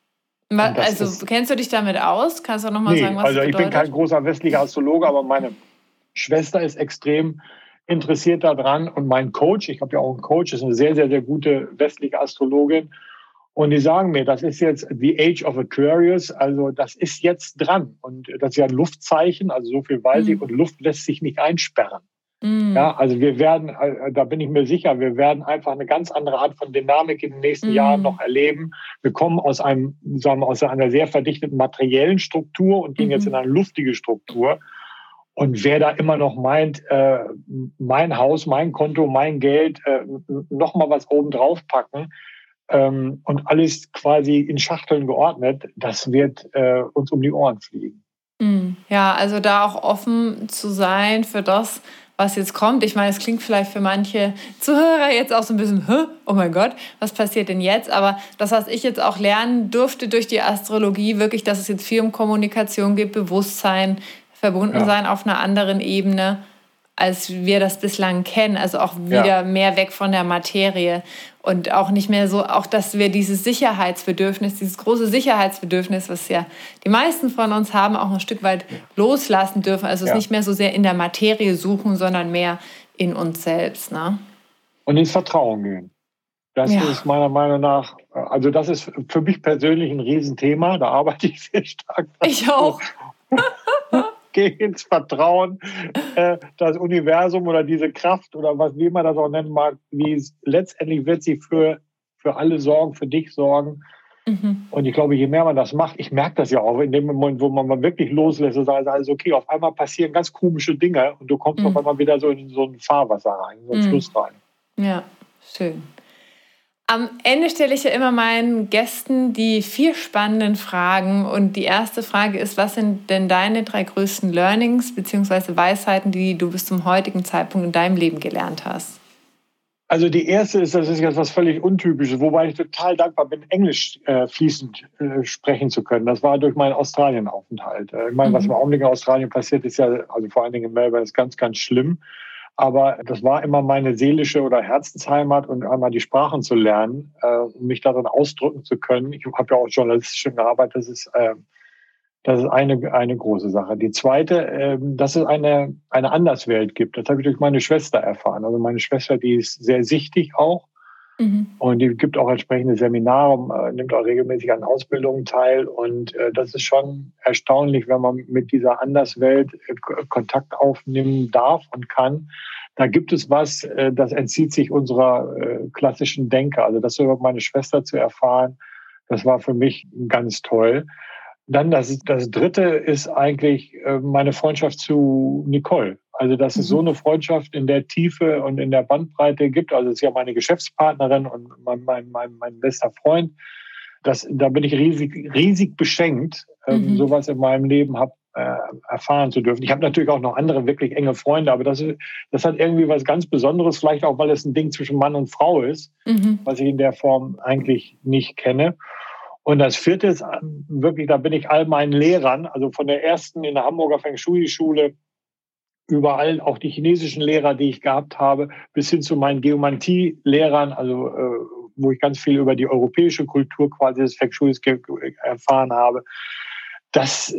Also kennst du dich damit aus? Kannst du noch mal sagen, was also das bedeutet? Ich bin kein großer westlicher Astrologe, aber meine Schwester ist extrem interessiert daran und mein Coach, ich habe ja auch einen Coach, ist eine sehr, sehr, sehr gute westliche Astrologin und die sagen mir, das ist jetzt the age of Aquarius, also das ist jetzt dran und das ist ja ein Luftzeichen, also so viel weiß ich und Luft lässt sich nicht einsperren. Ja, also wir werden, da bin ich mir sicher, wir werden einfach eine ganz andere Art von Dynamik in den nächsten Jahren noch erleben. Wir kommen aus einer sehr verdichteten materiellen Struktur und gehen jetzt in eine luftige Struktur. Und wer da immer noch meint, mein Haus, mein Konto, mein Geld, noch mal was oben drauf packen und alles quasi in Schachteln geordnet, das wird uns um die Ohren fliegen. Ja, also da auch offen zu sein für das, was jetzt kommt. Ich meine, es klingt vielleicht für manche Zuhörer jetzt auch so ein bisschen, oh mein Gott, was passiert denn jetzt? Aber das, was ich jetzt auch lernen durfte durch die Astrologie, wirklich, dass es jetzt viel um Kommunikation geht, Bewusstsein, verbunden sein auf einer anderen Ebene, als wir das bislang kennen. Also auch wieder mehr weg von der Materie und auch nicht mehr so, auch dass wir dieses Sicherheitsbedürfnis, dieses große Sicherheitsbedürfnis, was ja die meisten von uns haben, auch ein Stück weit loslassen dürfen. Also es nicht mehr so sehr in der Materie suchen, sondern mehr in uns selbst. Ne? Und ins Vertrauen gehen. Das ist meiner Meinung nach, also das ist für mich persönlich ein Riesenthema. Da arbeite ich sehr stark. Ich auch. Geh ins Vertrauen, das Universum oder diese Kraft oder was wie man das auch nennen mag, letztendlich wird sie für alle sorgen, für dich sorgen. Und ich glaube, je mehr man das macht, ich merke das ja auch, in dem Moment, wo man mal wirklich loslässt und sagt, alles okay, auf einmal passieren ganz komische Dinge und du kommst auf einmal wieder so in so ein Fahrwasser rein, in so einen Fluss rein. Ja, schön. Am Ende stelle ich ja immer meinen Gästen die 4 spannenden Fragen. Und die erste Frage ist, was sind denn deine 3 größten Learnings bzw. Weisheiten, die du bis zum heutigen Zeitpunkt in deinem Leben gelernt hast? Also die erste ist, das ist jetzt was völlig Untypisches, wobei ich total dankbar bin, Englisch fließend sprechen zu können. Das war durch meinen Australienaufenthalt. Ich meine, was im Augenblick in Australien passiert, ist ja, also vor allen Dingen in Melbourne, ist ganz, ganz schlimm. Aber das war immer meine seelische oder Herzensheimat und einmal die Sprachen zu lernen, um mich darin ausdrücken zu können. Ich habe ja auch journalistisch schon gearbeitet. Das ist eine große Sache. Die zweite, dass es eine Anderswelt gibt. Das habe ich durch meine Schwester erfahren. Also meine Schwester, die ist sehr sichtig auch. Und die gibt auch entsprechende Seminare, nimmt auch regelmäßig an Ausbildungen teil. Und das ist schon erstaunlich, wenn man mit dieser Anderswelt Kontakt aufnehmen darf und kann. Da gibt es was, das entzieht sich unserer klassischen Denke. Also das über meine Schwester zu erfahren, das war für mich ganz toll. Dann das Dritte ist eigentlich meine Freundschaft zu Nicole. Also dass es so eine Freundschaft in der Tiefe und in der Bandbreite gibt. Also es ist ja meine Geschäftspartnerin und mein bester Freund. Da bin ich riesig beschenkt, sowas in meinem Leben erfahren zu dürfen. Ich habe natürlich auch noch andere wirklich enge Freunde, aber das hat irgendwie was ganz Besonderes, vielleicht auch, weil es ein Ding zwischen Mann und Frau ist, was ich in der Form eigentlich nicht kenne. Und das vierte ist wirklich, da bin ich all meinen Lehrern, also von der ersten in der Hamburger Feng Shui-Schule, überall auch die chinesischen Lehrer, die ich gehabt habe, bis hin zu meinen Geomantie-Lehrern, also wo ich ganz viel über die europäische Kultur quasi des Feng Shuis erfahren habe. Da ist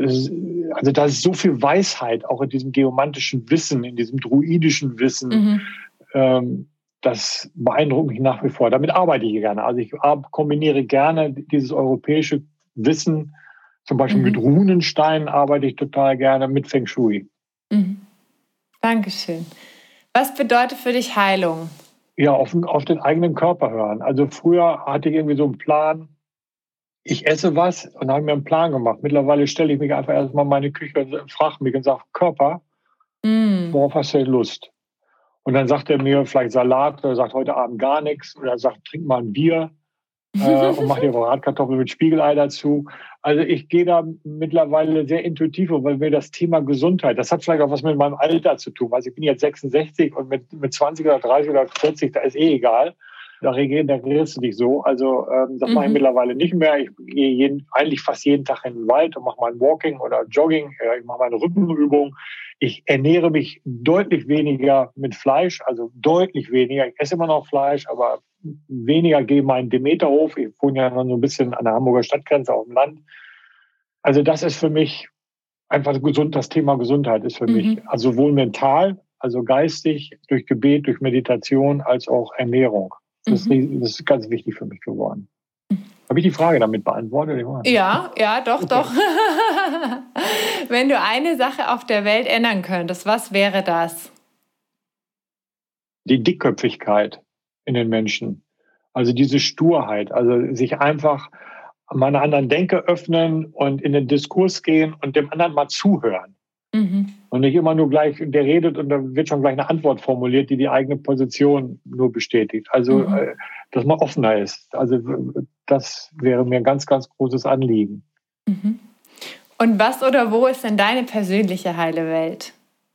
so viel Weisheit auch in diesem geomantischen Wissen, in diesem druidischen Wissen. Das beeindruckt mich nach wie vor. Damit arbeite ich gerne. Also ich kombiniere gerne dieses europäische Wissen. Zum Beispiel mit Runensteinen arbeite ich total gerne, mit Feng Shui. Dankeschön. Was bedeutet für dich Heilung? Ja, auf den eigenen Körper hören. Also früher hatte ich irgendwie so einen Plan, ich esse was und habe mir einen Plan gemacht. Mittlerweile stelle ich mich einfach erstmal in meine Küche und frage mich und sage, Körper, worauf hast du denn Lust? Und dann sagt er mir vielleicht Salat oder sagt heute Abend gar nichts oder sagt, trink mal ein Bier und mach dir Bratkartoffeln mit Spiegelei dazu. Also ich gehe da mittlerweile sehr intuitiv, weil mir das Thema Gesundheit, das hat vielleicht auch was mit meinem Alter zu tun. Also ich bin jetzt 66 und mit 20 oder 30 oder 40, da ist egal. Da reagierst du dich so. Also das mache ich mittlerweile nicht mehr. Ich gehe eigentlich fast jeden Tag in den Wald und mache mein Walking oder Jogging. Ich mache meine Rückenübung. Ich ernähre mich deutlich weniger mit Fleisch, also deutlich weniger. Ich esse immer noch Fleisch, aber weniger gehe mal in Demeterhof. Ich wohne ja noch so ein bisschen an der Hamburger Stadtgrenze auf dem Land. Also das ist für mich einfach gesund. Das Thema Gesundheit ist für mich, also sowohl mental, also geistig, durch Gebet, durch Meditation, als auch Ernährung. Das ist ganz wichtig für mich geworden. Habe ich die Frage damit beantwortet? Ja, doch. Wenn du eine Sache auf der Welt ändern könntest, was wäre das? Die Dickköpfigkeit in den Menschen. Also diese Sturheit. Also sich einfach meiner anderen Denke öffnen und in den Diskurs gehen und dem anderen mal zuhören. Und nicht immer nur gleich, der redet und dann wird schon gleich eine Antwort formuliert, die eigene Position nur bestätigt. Also, dass man offener ist. Also, das wäre mir ein ganz, ganz großes Anliegen. Und was oder wo ist denn deine persönliche heile Welt?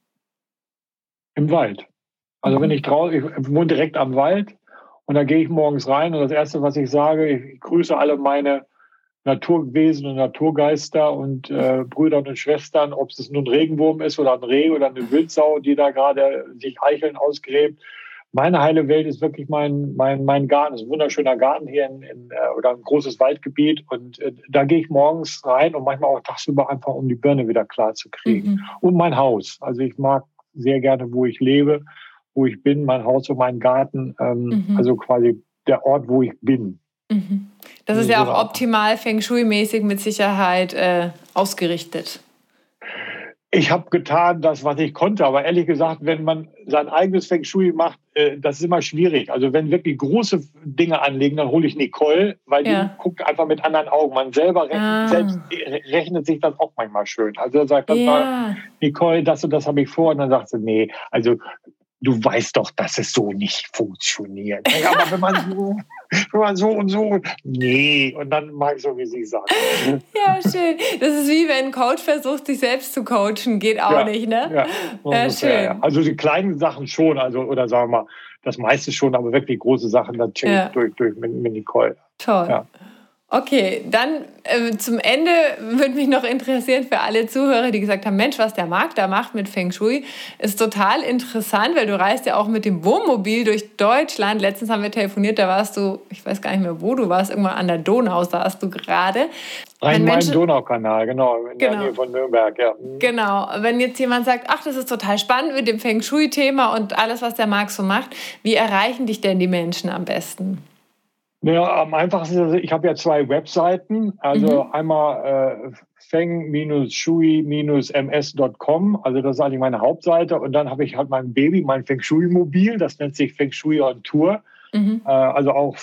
Im Wald. Also, wenn ich wohne direkt am Wald und da gehe ich morgens rein und das Erste, was ich sage, ich grüße alle meine Naturwesen und Naturgeister und Brüder und Schwestern, ob es nun ein Regenwurm ist oder ein Reh oder eine Wildsau, die da gerade sich Eicheln ausgräbt. Meine heile Welt ist wirklich mein Garten. Es ist ein wunderschöner Garten hier oder ein großes Waldgebiet. Und da gehe ich morgens rein und manchmal auch tagsüber einfach, um die Birne wieder klar zu kriegen. Und mein Haus. Also ich mag sehr gerne, wo ich lebe, wo ich bin, mein Haus und mein Garten. Also quasi der Ort, wo ich bin. Das ist ja auch optimal Feng Shui-mäßig mit Sicherheit ausgerichtet. Ich habe getan, das, was ich konnte. Aber ehrlich gesagt, wenn man sein eigenes Feng Shui macht, das ist immer schwierig. Also wenn wirklich große Dinge anliegen, dann hole ich Nicole, weil die guckt einfach mit anderen Augen. Man selber rechnet sich das auch manchmal schön. Also er sagt dann mal, Nicole, das und das habe ich vor. Und dann sagt sie, nee, also du weißt doch, dass es so nicht funktioniert. Ja, aber wenn man so und so, nee, und dann mag ich so, wie sie sagt. Ja, schön. Das ist wie wenn ein Coach versucht, sich selbst zu coachen, geht auch nicht, ne? Ja, schön. Ja. Also die kleinen Sachen schon, also oder sagen wir mal, das meiste schon, aber wirklich große Sachen, das check ich durch mit Nicole. Toll. Ja. Okay, dann zum Ende würde mich noch interessieren für alle Zuhörer, die gesagt haben, Mensch, was der Marc da macht mit Feng Shui, ist total interessant, weil du reist ja auch mit dem Wohnmobil durch Deutschland. Letztens haben wir telefoniert, da warst du, ich weiß gar nicht mehr, wo du warst, irgendwann an der Donau saßt du gerade. Rhein-Main-Donau-Kanal, genau, in der Nähe von Nürnberg, ja. Genau, wenn jetzt jemand sagt, ach, das ist total spannend mit dem Feng Shui-Thema und alles, was der Marc so macht, wie erreichen dich denn die Menschen am besten? Ja, am einfachsten, also ich habe ja 2 Webseiten, also einmal feng-shui-ms.com, also das ist eigentlich meine Hauptseite, und dann habe ich halt mein Baby, mein Feng Shui-Mobil, das nennt sich Feng Shui on Tour, also auch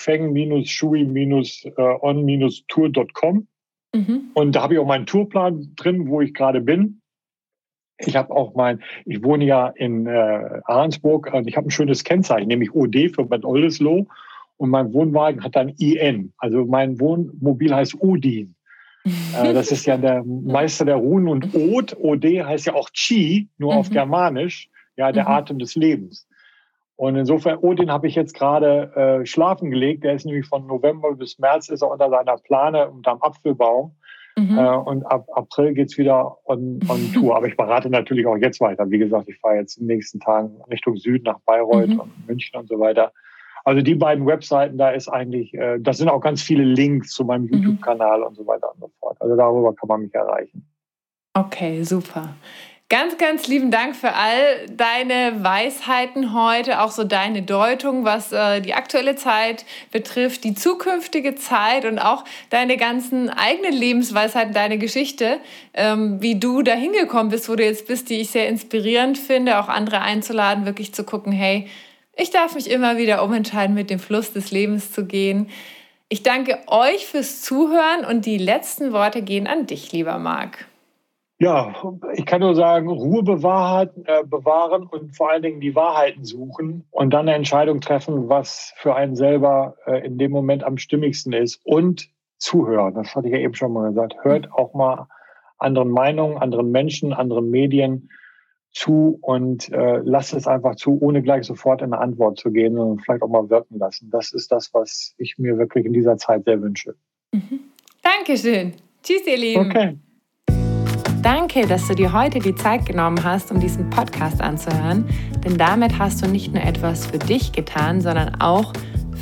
feng-shui-on-tour.com, und da habe ich auch meinen Tourplan drin, wo ich gerade bin. Ich habe auch ich wohne ja in Ahrensburg und ich habe ein schönes Kennzeichen, nämlich OD für Bad Oldesloe. Und mein Wohnwagen hat dann IN. Also mein Wohnmobil heißt Odin. Das ist ja der Meister der Runen. Und OD heißt ja auch Chi, nur auf Germanisch. Ja, der Atem des Lebens. Und insofern, Odin habe ich jetzt gerade schlafen gelegt. Der ist nämlich von November bis März ist er unter seiner Plane unterm Apfelbaum. Und ab April geht's wieder on Tour. Aber ich berate natürlich auch jetzt weiter. Wie gesagt, ich fahre jetzt in den nächsten Tagen Richtung Süden nach Bayreuth und München und so weiter. Also die beiden Webseiten, da ist eigentlich, das sind auch ganz viele Links zu meinem YouTube-Kanal und so weiter und so fort. Also darüber kann man mich erreichen. Okay, super. Ganz, ganz lieben Dank für all deine Weisheiten heute, auch so deine Deutung, was die aktuelle Zeit betrifft, die zukünftige Zeit und auch deine ganzen eigenen Lebensweisheiten, deine Geschichte, wie du da hingekommen bist, wo du jetzt bist, die ich sehr inspirierend finde, auch andere einzuladen, wirklich zu gucken, hey, ich darf mich immer wieder umentscheiden, mit dem Fluss des Lebens zu gehen. Ich danke euch fürs Zuhören und die letzten Worte gehen an dich, lieber Marc. Ja, ich kann nur sagen, Ruhe bewahren und vor allen Dingen die Wahrheiten suchen und dann eine Entscheidung treffen, was für einen selber in dem Moment am stimmigsten ist. Und zuhören, das hatte ich ja eben schon mal gesagt. Hört auch mal anderen Meinungen, anderen Menschen, anderen Medien zu und lasst es einfach zu, ohne gleich sofort in eine Antwort zu gehen, sondern vielleicht auch mal wirken lassen. Das ist das, was ich mir wirklich in dieser Zeit sehr wünsche. Dankeschön. Tschüss, ihr Lieben. Okay. Danke, dass du dir heute die Zeit genommen hast, um diesen Podcast anzuhören, denn damit hast du nicht nur etwas für dich getan, sondern auch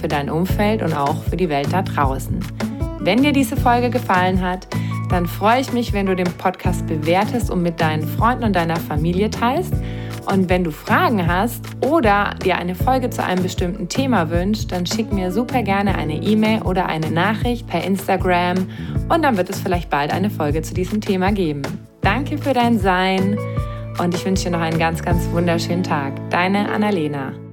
für dein Umfeld und auch für die Welt da draußen. Wenn dir diese Folge gefallen hat, dann freue ich mich, wenn du den Podcast bewertest und mit deinen Freunden und deiner Familie teilst. Und wenn du Fragen hast oder dir eine Folge zu einem bestimmten Thema wünschst, dann schick mir super gerne eine E-Mail oder eine Nachricht per Instagram und dann wird es vielleicht bald eine Folge zu diesem Thema geben. Danke für dein Sein und ich wünsche dir noch einen ganz, ganz wunderschönen Tag. Deine Annalena.